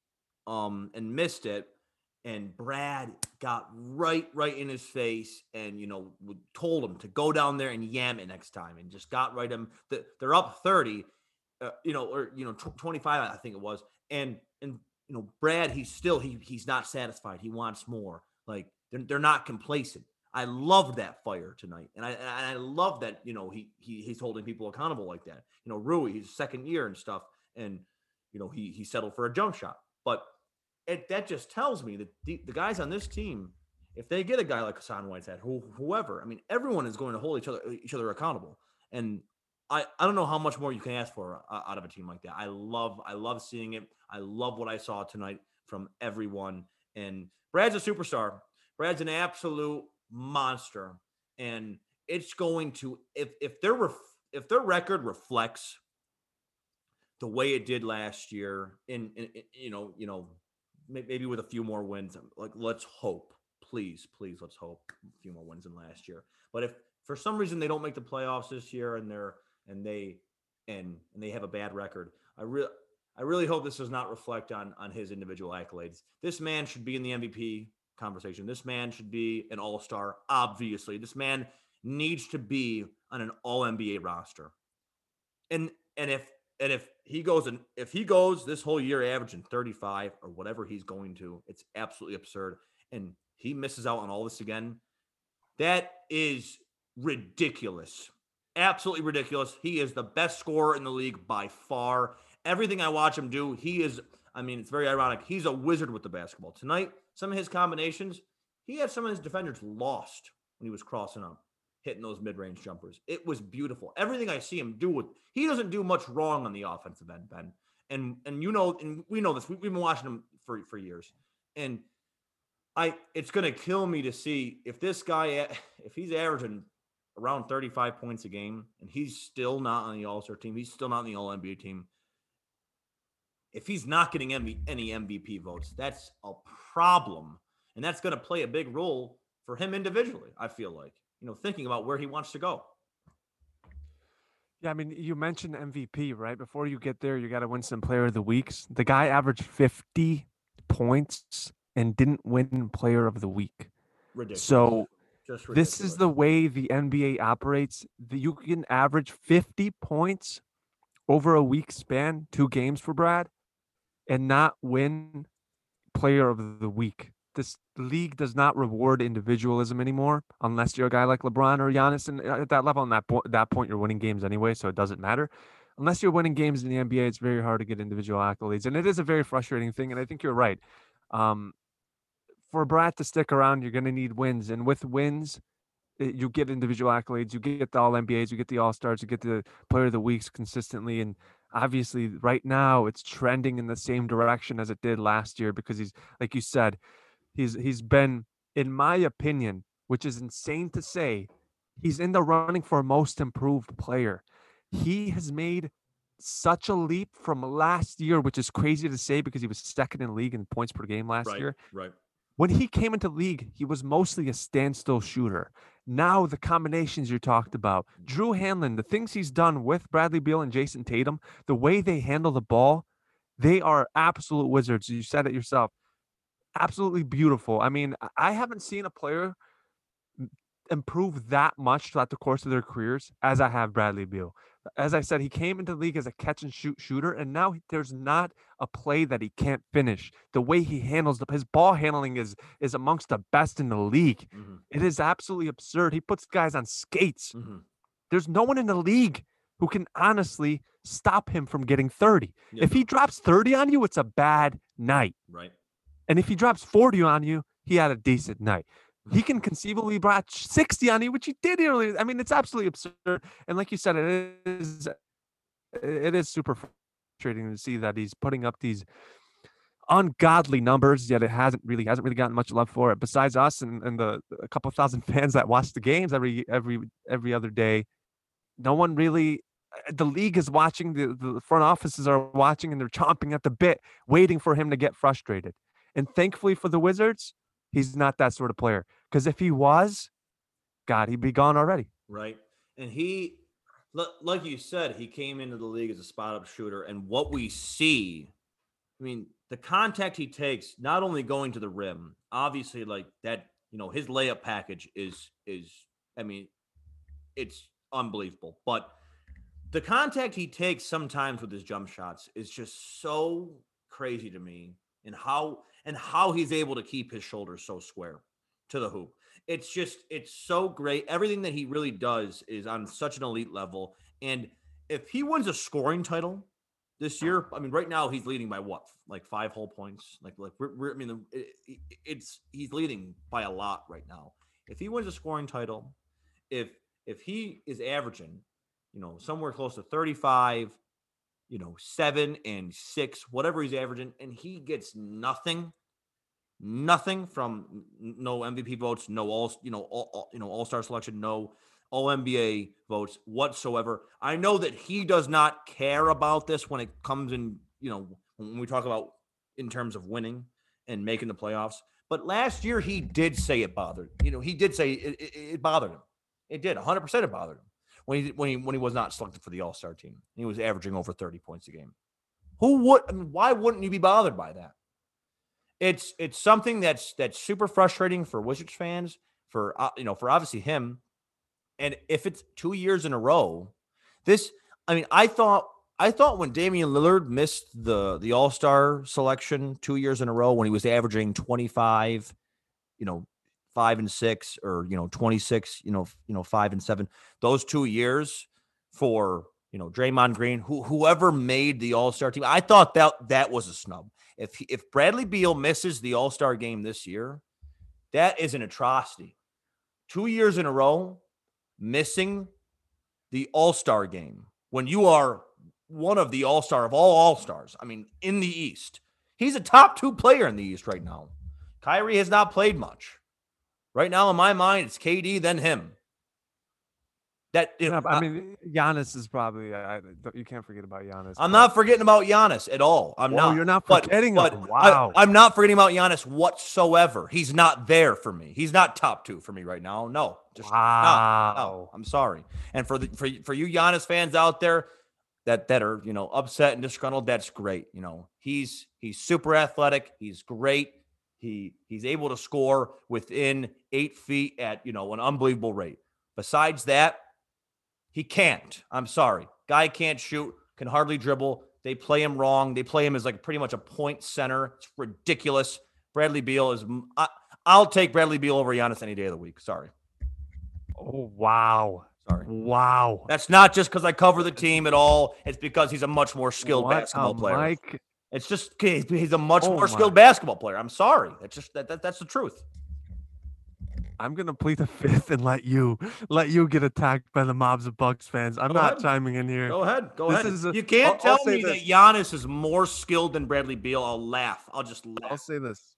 Speaker 2: um, and missed it. And Brad got right, right in his face and, you know, told him to go down there and yam it next time and just got right him. They're up thirty, uh, you know, or, you know, twenty-five, I think it was. And, and you know, Brad, he's still, he he's not satisfied. He wants more. Like, they're, they're not complacent. I love that fire tonight. And I and I love that, you know, he, he he's holding people accountable like that. You know, Rui, he's second year and stuff. And, you know, he he settled for a jump shot. But it, that just tells me that the, the guys on this team, if they get a guy like Hassan Whiteside, who, whoever, I mean, everyone is going to hold each other each other accountable. And I, I don't know how much more you can ask for uh, out of a team like that. I love I love seeing it. I love what I saw tonight from everyone. And Brad's a superstar. Brad's an absolute monster, and it's going to if if their ref, if their record reflects the way it did last year, in, in, in you know you know maybe with a few more wins, like let's hope, please please let's hope a few more wins than last year. But if for some reason they don't make the playoffs this year and they're and they and and they have a bad record, I really I really hope this does not reflect on on his individual accolades. This man should be in the M V P conversation. This man should be an all-star, obviously. This man needs to be on an all N B A roster. And and if and if he goes and if he goes this whole year averaging thirty-five or whatever he's going to, it's absolutely absurd. And he misses out on all this again. That is ridiculous. Absolutely ridiculous. He is the best scorer in the league by far. everything I watch him do, he is, I mean, it's very ironic. He's a wizard with the basketball. Tonight, some of his combinations, he had some of his defenders lost when he was crossing up, hitting those mid-range jumpers. It was beautiful. Everything I see him do with, he doesn't do much wrong on the offensive end, Ben. And and you know, and we know this. We, we've been watching him for, for years. And I, it's going to kill me to see if this guy, if he's averaging around thirty-five points a game and he's still not on the All-Star team, he's still not on the All N B A team. If he's not getting any M V P votes, that's a problem. And that's going to play a big role for him individually, I feel like, you know, thinking about where he wants to go.
Speaker 3: Yeah, I mean, you mentioned M V P, right? Before you get there, you got to win some Player of the Weeks. The guy averaged fifty points and didn't win Player of the Week.
Speaker 2: Ridiculous.
Speaker 3: So
Speaker 2: Just ridiculous.
Speaker 3: This is the way the N B A operates. You can average fifty points over a week span, two games for Brad, and not win Player of the Week. This league does not reward individualism anymore unless you're a guy like LeBron or Giannis. And at that level, on that, po- that point, you're winning games anyway, so it doesn't matter. Unless you're winning games in the N B A, it's very hard to get individual accolades. And it is a very frustrating thing, and I think you're right. Um, for Brad to stick around, you're going to need wins. And with wins, it, you get individual accolades. You get the All N B As, you get the All-Stars, you get the Player of the Weeks consistently. And obviously, right now, it's trending in the same direction as it did last year because he's, like you said, He's he's been, in my opinion, which is insane to say, he's in the running for most improved player. He has made such a leap from last year, which is crazy to say because he was second in league in points per game last
Speaker 2: right,
Speaker 3: year.
Speaker 2: Right.
Speaker 3: When he came into league, he was mostly a standstill shooter. Now the combinations you talked about, Drew Hanlen, the things he's done with Bradley Beal and Jason Tatum, the way they handle the ball, they are absolute wizards. You said it yourself. Absolutely beautiful. I mean, I haven't seen a player improve that much throughout the course of their careers as I have Bradley Beal. As I said, he came into the league as a catch and shoot shooter, and now there's not a play that he can't finish. The way he handles the, his ball handling is is amongst the best in the league. Mm-hmm. It is absolutely absurd. He puts guys on skates. Mm-hmm. There's no one in the league who can honestly stop him from getting thirty. Yeah. If he drops thirty on you, it's a bad night.
Speaker 2: Right.
Speaker 3: And if he drops forty on you, he had a decent night. He can conceivably drop sixty on you, which he did earlier. I mean, it's absolutely absurd. And like you said, it is it is super frustrating to see that he's putting up these ungodly numbers, yet it hasn't really hasn't really gotten much love for it. Besides us and, and the a couple thousand fans that watch the games every every every other day, no one really. The league is watching. The, the front offices are watching, and they're chomping at the bit, waiting for him to get frustrated. And thankfully for the Wizards, he's not that sort of player. Because if he was, God, he'd be gone already.
Speaker 2: Right. And he, like you said, he came into the league as a spot-up shooter. And what we see, I mean, the contact he takes, not only going to the rim, obviously, like that, you know, his layup package is, is I mean, it's unbelievable. But the contact he takes sometimes with his jump shots is just so crazy to me. And how and how he's able to keep his shoulders so square to the hoop. It's just, it's so great. Everything that he really does is on such an elite level. And if he wins a scoring title this year, I mean, right now he's leading by what, like five whole points? Like, like we're, we're I mean, it, it's he's leading by a lot right now. If he wins a scoring title, if if he is averaging, you know, somewhere close to thirty-five, you know, seven and six, whatever he's averaging, and he gets nothing, nothing from no M V P votes, no all, you know, all, all you know, all-star selection, no All N B A votes whatsoever. I know that he does not care about this when it comes in, you know, when we talk about in terms of winning and making the playoffs. But last year he did say it bothered, you know, he did say it, it, it bothered him. It did, one hundred percent it bothered him. When he when he when he was not selected for the All-Star team, he was averaging over thirty points a game. Who would? I mean, why wouldn't you be bothered by that? It's it's something that's that's super frustrating for Wizards fans, for uh, you know, for obviously him. And if it's two years in a row, this I mean, I thought I thought when Damian Lillard missed the the All-Star selection two years in a row when he was averaging twenty-five, you know. Five and six, or you know, twenty-six, you know, you know, five and seven. Those two years for you know, Draymond Green, who whoever made the All-Star team. I thought that that was a snub. If he, if Bradley Beal misses the All-Star game this year, that is an atrocity. Two years in a row, missing the All-Star game when you are one of the All-Star of all All-Stars. I mean, in the East. He's a top two player in the East right now. Kyrie has not played much. Right now, in my mind, it's K D, then him. That it,
Speaker 3: Yeah, I mean, Giannis is probably. I, you can't forget about Giannis.
Speaker 2: I'm
Speaker 3: but-
Speaker 2: not forgetting about Giannis at all. I'm
Speaker 3: Whoa,
Speaker 2: not.
Speaker 3: you're not
Speaker 2: But-
Speaker 3: forgetting
Speaker 2: but
Speaker 3: him. Wow.
Speaker 2: I, I'm not forgetting about Giannis whatsoever. He's not there for me. He's not top two for me right now. No, just
Speaker 3: Wow.
Speaker 2: no, no. I'm sorry. And for the for for you Giannis fans out there that that are you know upset and disgruntled, that's great. You know he's he's super athletic. He's great. He he's able to score within eight feet at you know an unbelievable rate. Besides that, he can't. I'm sorry. Guy can't shoot, can hardly dribble. They play him wrong. They play him as like pretty much a point center. It's ridiculous. Bradley Beal is I, I'll take Bradley Beal over Giannis any day of the week. Sorry.
Speaker 3: Oh, wow.
Speaker 2: Sorry.
Speaker 3: Wow.
Speaker 2: That's not just because I cover the team at all. It's because he's a much more skilled
Speaker 3: What
Speaker 2: basketball
Speaker 3: a
Speaker 2: player.
Speaker 3: Mike.
Speaker 2: It's just he's he's a much
Speaker 3: Oh
Speaker 2: more
Speaker 3: my.
Speaker 2: skilled basketball player. I'm sorry. That's just that, that that's the truth.
Speaker 3: I'm gonna plead the fifth and let you let you get attacked by the mobs of Bucks fans. I'm
Speaker 2: Go
Speaker 3: not
Speaker 2: ahead.
Speaker 3: chiming in here.
Speaker 2: Go ahead. Go
Speaker 3: This
Speaker 2: ahead.
Speaker 3: is a-
Speaker 2: you can't
Speaker 3: I'll- I'll
Speaker 2: tell
Speaker 3: say
Speaker 2: me
Speaker 3: this.
Speaker 2: that Giannis is more skilled than Bradley Beal. I'll laugh. I'll just laugh.
Speaker 3: I'll say this.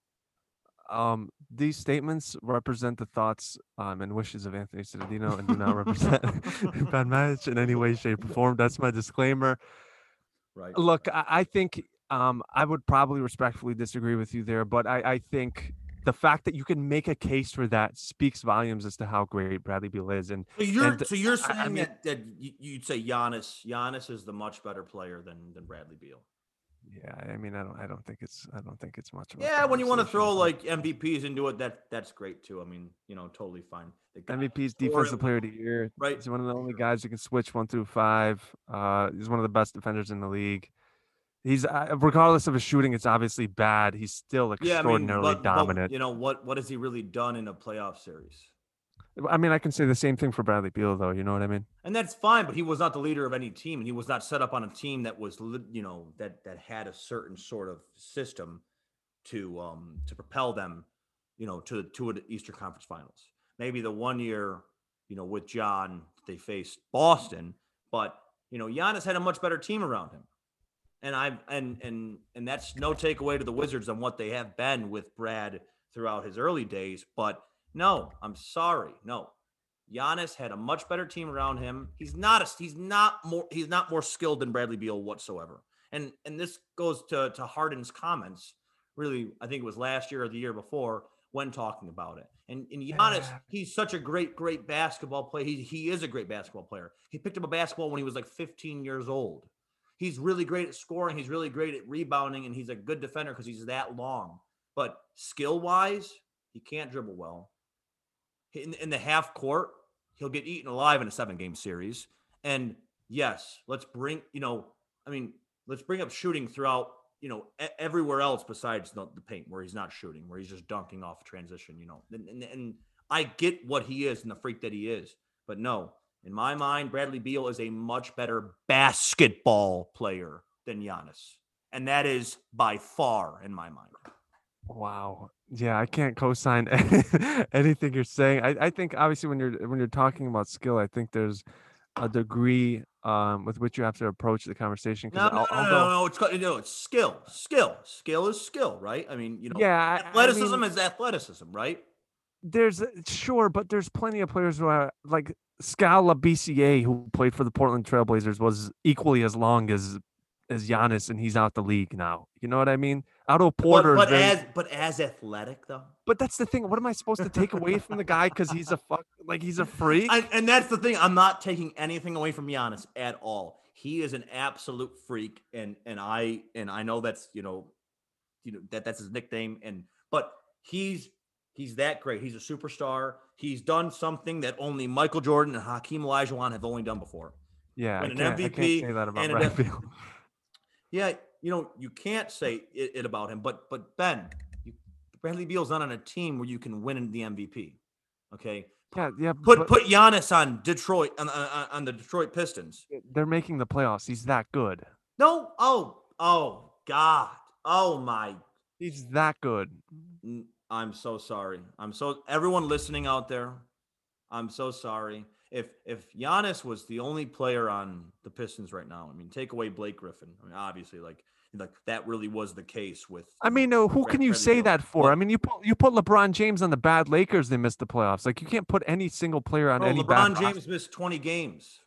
Speaker 3: Um, these statements represent the thoughts um, and wishes of Anthony Cittadino and do not represent Ben Match in any way, shape, or form. That's my disclaimer.
Speaker 2: Right.
Speaker 3: Look, I, I think um, I would probably respectfully disagree with you there, but I, I think the fact that you can make a case for that speaks volumes as to how great Bradley Beal is. And
Speaker 2: So you're
Speaker 3: and
Speaker 2: so you're
Speaker 3: I-
Speaker 2: saying
Speaker 3: I mean-
Speaker 2: that, that you- you'd say Giannis Giannis is the much better player than than Bradley Beal.
Speaker 3: yeah, I mean, I don't, I don't think it's, I don't think it's much of a
Speaker 2: Yeah, when you want to
Speaker 3: conversation,
Speaker 2: throw
Speaker 3: but
Speaker 2: like M V Ps into it, that that's great too. I mean, you know, totally fine. The guy
Speaker 3: M V P's
Speaker 2: scoring-
Speaker 3: defensive player of the year.
Speaker 2: Right.
Speaker 3: He's one of the only guys who can switch one through five. Uh, he's one of the best defenders in the league. He's uh, regardless of his shooting, it's obviously bad. He's still
Speaker 2: Yeah, I mean,
Speaker 3: extraordinarily
Speaker 2: but, but,
Speaker 3: dominant.
Speaker 2: you know what? What has he really done in a playoff series?
Speaker 3: I mean, I can say the same thing for Bradley Beal, though. You know what I mean?
Speaker 2: And that's fine, but he was not the leader of any team, and he was not set up on a team that was, li- you know, that that had a certain sort of system to um to propel them, you know, to to an Eastern Conference Finals. Maybe the one year, you know, with John, they faced Boston, but you know, Giannis had a much better team around him, and I and and and that's no takeaway to the Wizards on what they have been with Brad throughout his early days, but. No, I'm sorry. No, Giannis had a much better team around him. He's not a, he's not more he's not more skilled than Bradley Beal whatsoever. And and this goes to to Harden's comments. Really, I think it was last year or the year before when talking about it. And and Giannis, he's such a great great basketball player. He he is a great basketball player. He picked up a basketball when he was like fifteen years old. He's really great at scoring. He's really great at rebounding, and he's a good defender because he's that long. But skill wise, he can't dribble well. In, in the half court, he'll get eaten alive in a seven game series. And yes, let's bring, you know, I mean, let's bring up shooting throughout, you know, e- everywhere else besides the, the paint where he's not shooting, where he's just dunking off transition, you know. And, and, and I get what he is and the freak that he is. But no, in my mind, Bradley Beal is a much better basketball player than Giannis. And that is by far in my mind.
Speaker 3: Wow. Yeah, I can't co-sign anything you're saying. I, I think obviously when you're when you're talking about skill, I think there's a degree um, with which you have to approach the conversation.
Speaker 2: No, no,
Speaker 3: I'll,
Speaker 2: no,
Speaker 3: I'll
Speaker 2: no,
Speaker 3: go,
Speaker 2: no, it's no, it's skill, skill, skill is skill, right? I mean, you know,
Speaker 3: Yeah, I- I
Speaker 2: athleticism
Speaker 3: mean-
Speaker 2: is athleticism, right?
Speaker 3: There's sure, but there's plenty of players who are like Scala B C A, who played for the Portland Trailblazers, was equally as long as as Giannis, and he's out the league now. You know what I mean? Otto Porter,
Speaker 2: But,
Speaker 3: is
Speaker 2: but
Speaker 3: very-
Speaker 2: as but as athletic though,
Speaker 3: but that's the thing. What am I supposed to take away from the guy because he's a fuck, like he's a freak?
Speaker 2: I, and that's the thing. I'm not taking anything away from Giannis at all. He is an absolute freak, and and I and I know that's you know, you know that that's his nickname, and but he's he's that great. He's a superstar. He's done something that only Michael Jordan and Hakeem Olajuwon have only done before.
Speaker 3: yeah, I
Speaker 2: win an
Speaker 3: can't, I
Speaker 2: M V P
Speaker 3: can't say that about
Speaker 2: and an
Speaker 3: Brad
Speaker 2: F-
Speaker 3: Beal.
Speaker 2: Yeah, you know, you can't say it, it about him, but but Ben, you, Bradley Beal's not on a team where you can win the M V P. Okay,
Speaker 3: Yeah, yeah.
Speaker 2: Put
Speaker 3: but
Speaker 2: put Giannis on Detroit on, on, on the Detroit Pistons.
Speaker 3: they're making the playoffs. He's that good.
Speaker 2: No, oh, oh God. Oh my.
Speaker 3: He's that good.
Speaker 2: I'm so sorry. I'm so everyone listening out there. I'm so sorry. If if Giannis was the only player on the Pistons right now, I mean, take away Blake Griffin. I mean, obviously, like like that really was the case with.
Speaker 3: I mean,
Speaker 2: know,
Speaker 3: uh, who can you
Speaker 2: Bradley
Speaker 3: say
Speaker 2: Beal.
Speaker 3: that for?
Speaker 2: But,
Speaker 3: I mean, you put you put LeBron James on the bad Lakers, they missed the playoffs. Like you can't put any single player on
Speaker 2: bro,
Speaker 3: any
Speaker 2: LeBron
Speaker 3: bad.
Speaker 2: James
Speaker 3: roster.
Speaker 2: missed twenty games.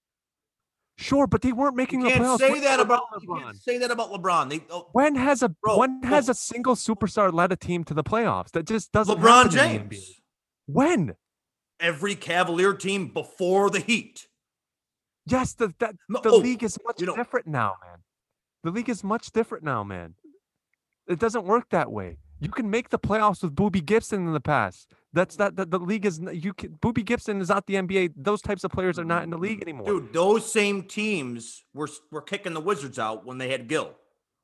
Speaker 3: Sure, but they weren't making
Speaker 2: You
Speaker 3: the
Speaker 2: can't
Speaker 3: playoffs.
Speaker 2: say
Speaker 3: with
Speaker 2: that
Speaker 3: or
Speaker 2: about
Speaker 3: without
Speaker 2: you
Speaker 3: LeBron.
Speaker 2: can't say that about LeBron. They, oh,
Speaker 3: When has a
Speaker 2: bro,
Speaker 3: when has
Speaker 2: bro,
Speaker 3: a single superstar led a team to the playoffs? That just doesn't
Speaker 2: LeBron
Speaker 3: happen in the N B A.
Speaker 2: James.
Speaker 3: When?
Speaker 2: Every Cavalier team before the Heat.
Speaker 3: Yes, the that
Speaker 2: No,
Speaker 3: the
Speaker 2: oh,
Speaker 3: league is much
Speaker 2: you know-
Speaker 3: different now, man. The league is much different now, man. It doesn't work that way. You can make the playoffs with Boobie Gibson in the past. That's that the, the league is n- you can Boobie Gibson is not the N B A. Those types of players are not in the league anymore.
Speaker 2: Dude, those same teams were were kicking the Wizards out when they had Gil.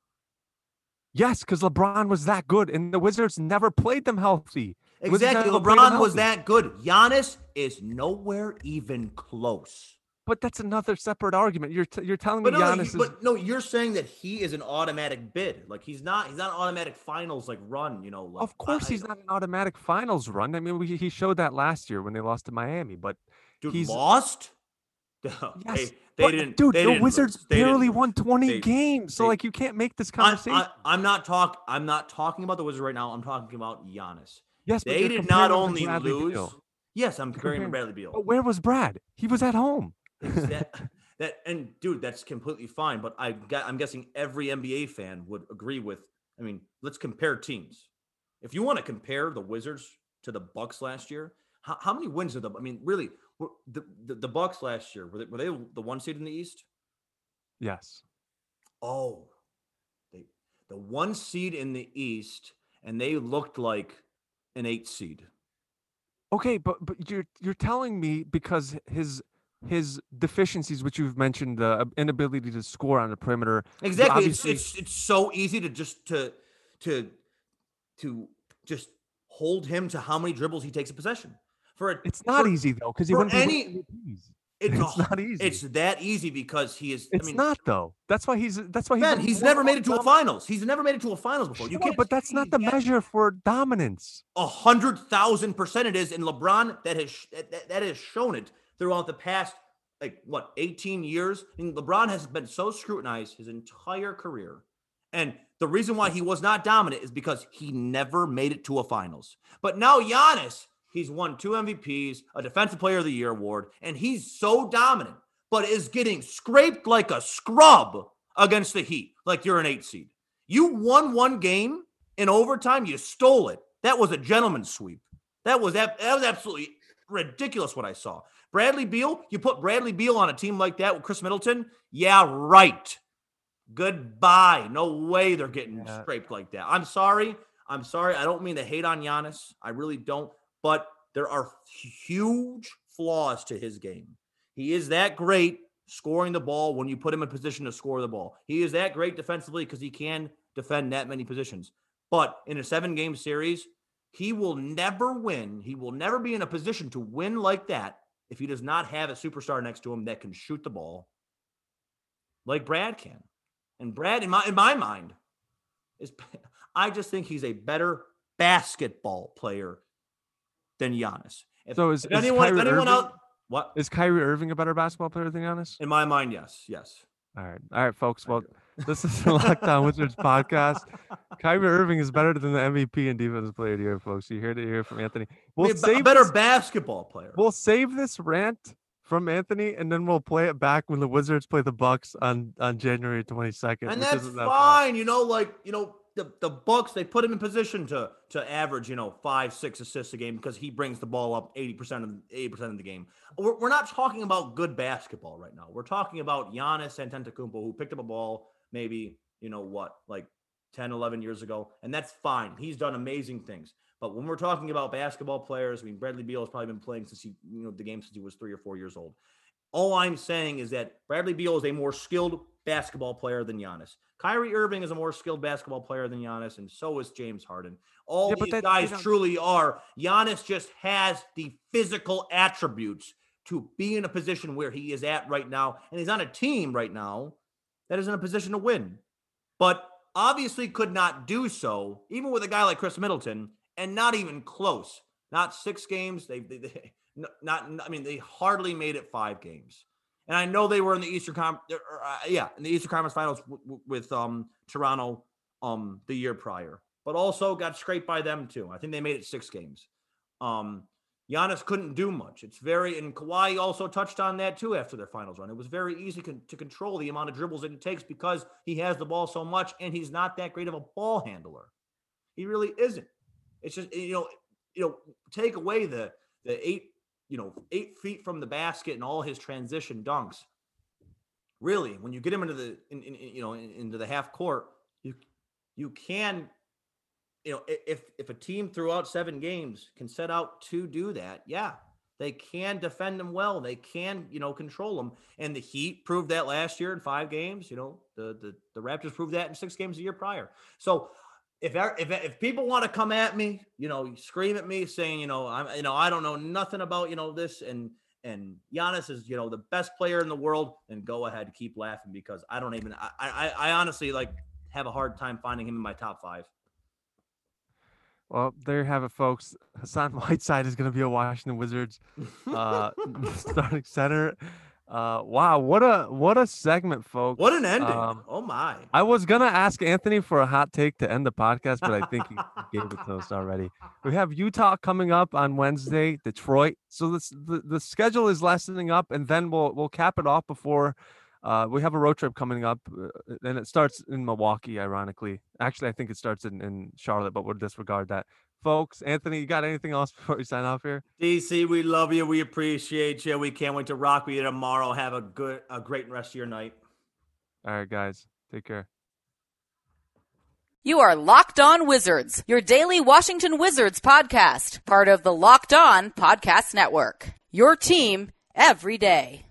Speaker 3: Yes, because LeBron was that good, and the Wizards never played them healthy. The Wizards
Speaker 2: Exactly.
Speaker 3: never played them
Speaker 2: LeBron was
Speaker 3: healthy.
Speaker 2: that good. Giannis is nowhere even close.
Speaker 3: But that's another separate argument. You're t- you're telling me
Speaker 2: But no,
Speaker 3: Giannis
Speaker 2: you,
Speaker 3: is
Speaker 2: but no, you're saying that he is an automatic bid. Like he's not. He's not an automatic finals like run. You know. Like,
Speaker 3: Of course,
Speaker 2: I-
Speaker 3: he's not an automatic finals run. I mean, we, he showed that last year when they lost to Miami. But
Speaker 2: Dude,
Speaker 3: he's
Speaker 2: lost.
Speaker 3: yes,
Speaker 2: they, they
Speaker 3: but,
Speaker 2: didn't.
Speaker 3: dude.
Speaker 2: they
Speaker 3: the
Speaker 2: didn't
Speaker 3: Wizards
Speaker 2: lose. They didn't
Speaker 3: barely
Speaker 2: lose.
Speaker 3: won twenty
Speaker 2: They-
Speaker 3: games, so
Speaker 2: they-
Speaker 3: like you can't make this
Speaker 2: I,
Speaker 3: conversation.
Speaker 2: I, I'm not talk. I'm not talking about the Wizards right now. I'm talking about Giannis.
Speaker 3: yes, but
Speaker 2: They
Speaker 3: you're
Speaker 2: did not
Speaker 3: comparing him to
Speaker 2: only
Speaker 3: Bradley
Speaker 2: lose.
Speaker 3: Beal.
Speaker 2: Yes, I'm
Speaker 3: You're
Speaker 2: comparing him to
Speaker 3: comparing-
Speaker 2: Bradley Beal.
Speaker 3: But where was Brad? He was at home.
Speaker 2: It's that, that and dude, that's completely fine. But I got, I'm guessing every N B A fan would agree with. I mean, let's compare teams. If you want to compare the Wizards to the Bucks last year, how, how many wins are the? I mean, really, were the, the the Bucks last year were they, were they the one seed in the East?
Speaker 3: Yes.
Speaker 2: Oh, they the one seed in the East, and they looked like an eight seed.
Speaker 3: Okay, but but you're you're telling me because his his deficiencies, which you've mentioned, the inability to score on the perimeter.
Speaker 2: Exactly. It's,
Speaker 3: obviously-
Speaker 2: it's it's so easy to just to to to just hold him to how many dribbles he takes a possession. For a,
Speaker 3: It's not
Speaker 2: for-
Speaker 3: easy though, because he
Speaker 2: for
Speaker 3: wouldn't be
Speaker 2: any-
Speaker 3: winning M V Ps.
Speaker 2: It's,
Speaker 3: It's
Speaker 2: a-
Speaker 3: not easy.
Speaker 2: It's that easy because he is.
Speaker 3: It's
Speaker 2: I mean,
Speaker 3: not though. That's why he's. That's why he's.
Speaker 2: Ben,
Speaker 3: a
Speaker 2: he's
Speaker 3: more
Speaker 2: never made it to a
Speaker 3: dominant-
Speaker 2: finals. He's never made it to a finals before. You
Speaker 3: Sure,
Speaker 2: can't.
Speaker 3: but that's
Speaker 2: say
Speaker 3: not the
Speaker 2: he's that-
Speaker 3: measure for dominance.
Speaker 2: A hundred thousand percent it is, and LeBron that has sh- that, that has shown it throughout the past like what eighteen years. And LeBron has been so scrutinized his entire career, and the reason why he was not dominant is because he never made it to a finals. But now Giannis, he's won two M V Ps, a Defensive Player of the Year award, and he's so dominant, but is getting scraped like a scrub against the Heat, like you're an eight seed. You won one game in overtime, you stole it. That was a gentleman's sweep. That was that, that was absolutely ridiculous what I saw. Bradley Beal, you put Bradley Beal on a team like that with Chris Middleton? Yeah, right. Goodbye. No way they're getting
Speaker 3: Yeah.
Speaker 2: scraped like that. I'm sorry. I'm sorry. I don't mean to hate on Giannis. I really don't. But there are huge flaws to his game. He is that great scoring the ball when you put him in position to score the ball. He is that great defensively because he can defend that many positions. But in a seven-game series, he will never win. He will never be in a position to win like that if he does not have a superstar next to him that can shoot the ball like Brad can. And Brad, in my in my mind, is I just think he's a better basketball player than Giannis. If,
Speaker 3: So is-
Speaker 2: if
Speaker 3: is
Speaker 2: anyone, if
Speaker 3: Kyrie
Speaker 2: anyone
Speaker 3: Irving-
Speaker 2: out, what?
Speaker 3: Is Kyrie Irving a better basketball player than Giannis?
Speaker 2: In my mind, yes, yes.
Speaker 3: All right, all right, folks. Well, this is the Lockdown Wizards podcast. Kyrie Irving is better than the M V P and Defensive Player of the Year, folks. You heard it here from Anthony. We'll
Speaker 2: I mean, a
Speaker 3: save
Speaker 2: better
Speaker 3: this-
Speaker 2: basketball player.
Speaker 3: We'll save this rant from Anthony, and then we'll play it back when the Wizards play the Bucks on on January twenty-second.
Speaker 2: And
Speaker 3: which
Speaker 2: that's
Speaker 3: isn't that far.
Speaker 2: fine. You know, like, you know, the, the Bucks, they put him in position to to average, you know, five, six assists a game because he brings the ball up eighty percent of eighty percent of the game. We're, we're not talking about good basketball right now. We're talking about Giannis Antetokounmpo, who picked up a ball maybe, you know what, like ten, eleven years ago. And that's fine. He's done amazing things. But when we're talking about basketball players, I mean, Bradley Beal has probably been playing since he, you know, the game since he was three or four years old. All I'm saying is that Bradley Beal is a more skilled basketball player than Giannis. Kyrie Irving is a more skilled basketball player than Giannis, and so is James Harden. All yeah, these that, guys truly are. Giannis just has the physical attributes to be in a position where he is at right now, and he's on a team right now that is in a position to win. But obviously could not do so, even with a guy like Chris Middleton, and not even close. Not six games. They, they, they not. I mean, they hardly made it five games. And I know they were in the Eastern Com- uh, yeah, in the Eastern Conference Finals w- w- with um, Toronto um, the year prior, but also got scraped by them too. I think they made it six games. Um, Giannis couldn't do much. It's very, and Kawhi also touched on that too after their finals run. It was very easy con- to control the amount of dribbles that it takes because he has the ball so much, and he's not that great of a ball handler. He really isn't. It's just, you know, you know, take away the the eight. you know, eight feet from the basket and all his transition dunks. Really, when you get him into the, in, in, you know, in, into the half court, you, you can, you know, if, if a team throughout seven games can set out to do that, yeah, they can defend them well. They can, you know, control them. And the Heat proved that last year in five games. You know, the, the, the Raptors proved that in six games a year prior. So, If, if if people want to come at me, you know, scream at me saying, you know, I'm, you know, I don't know nothing about, you know, this and and Giannis is, you know, the best player in the world, then go ahead, keep laughing because I don't even, I I, I honestly like have a hard time finding him in my top five.
Speaker 3: Well, there you have it, folks. Hassan Whiteside is going to be a Washington Wizards uh, starting center. Uh, wow, what a what a segment, folks!
Speaker 2: What an ending!
Speaker 3: Um,
Speaker 2: oh my!
Speaker 3: I was gonna ask Anthony for a hot take to end the podcast, but I think he gave it to us already. We have Utah coming up on Wednesday, Detroit. So this, the the schedule is lessening up, and then we'll we'll cap it off before uh, we have a road trip coming up, uh, and it starts in Milwaukee. Ironically, actually, I think it starts in, in Charlotte, but we'll disregard that. Folks, Anthony, you got anything else before we sign off here?
Speaker 2: D C, we love you. We appreciate you. We can't wait to rock with you tomorrow. Have a good, a great rest of your night.
Speaker 3: All right, guys. Take care.
Speaker 1: You are Locked On Wizards, your daily Washington Wizards podcast, part of the Locked On Podcast Network. Your team every day.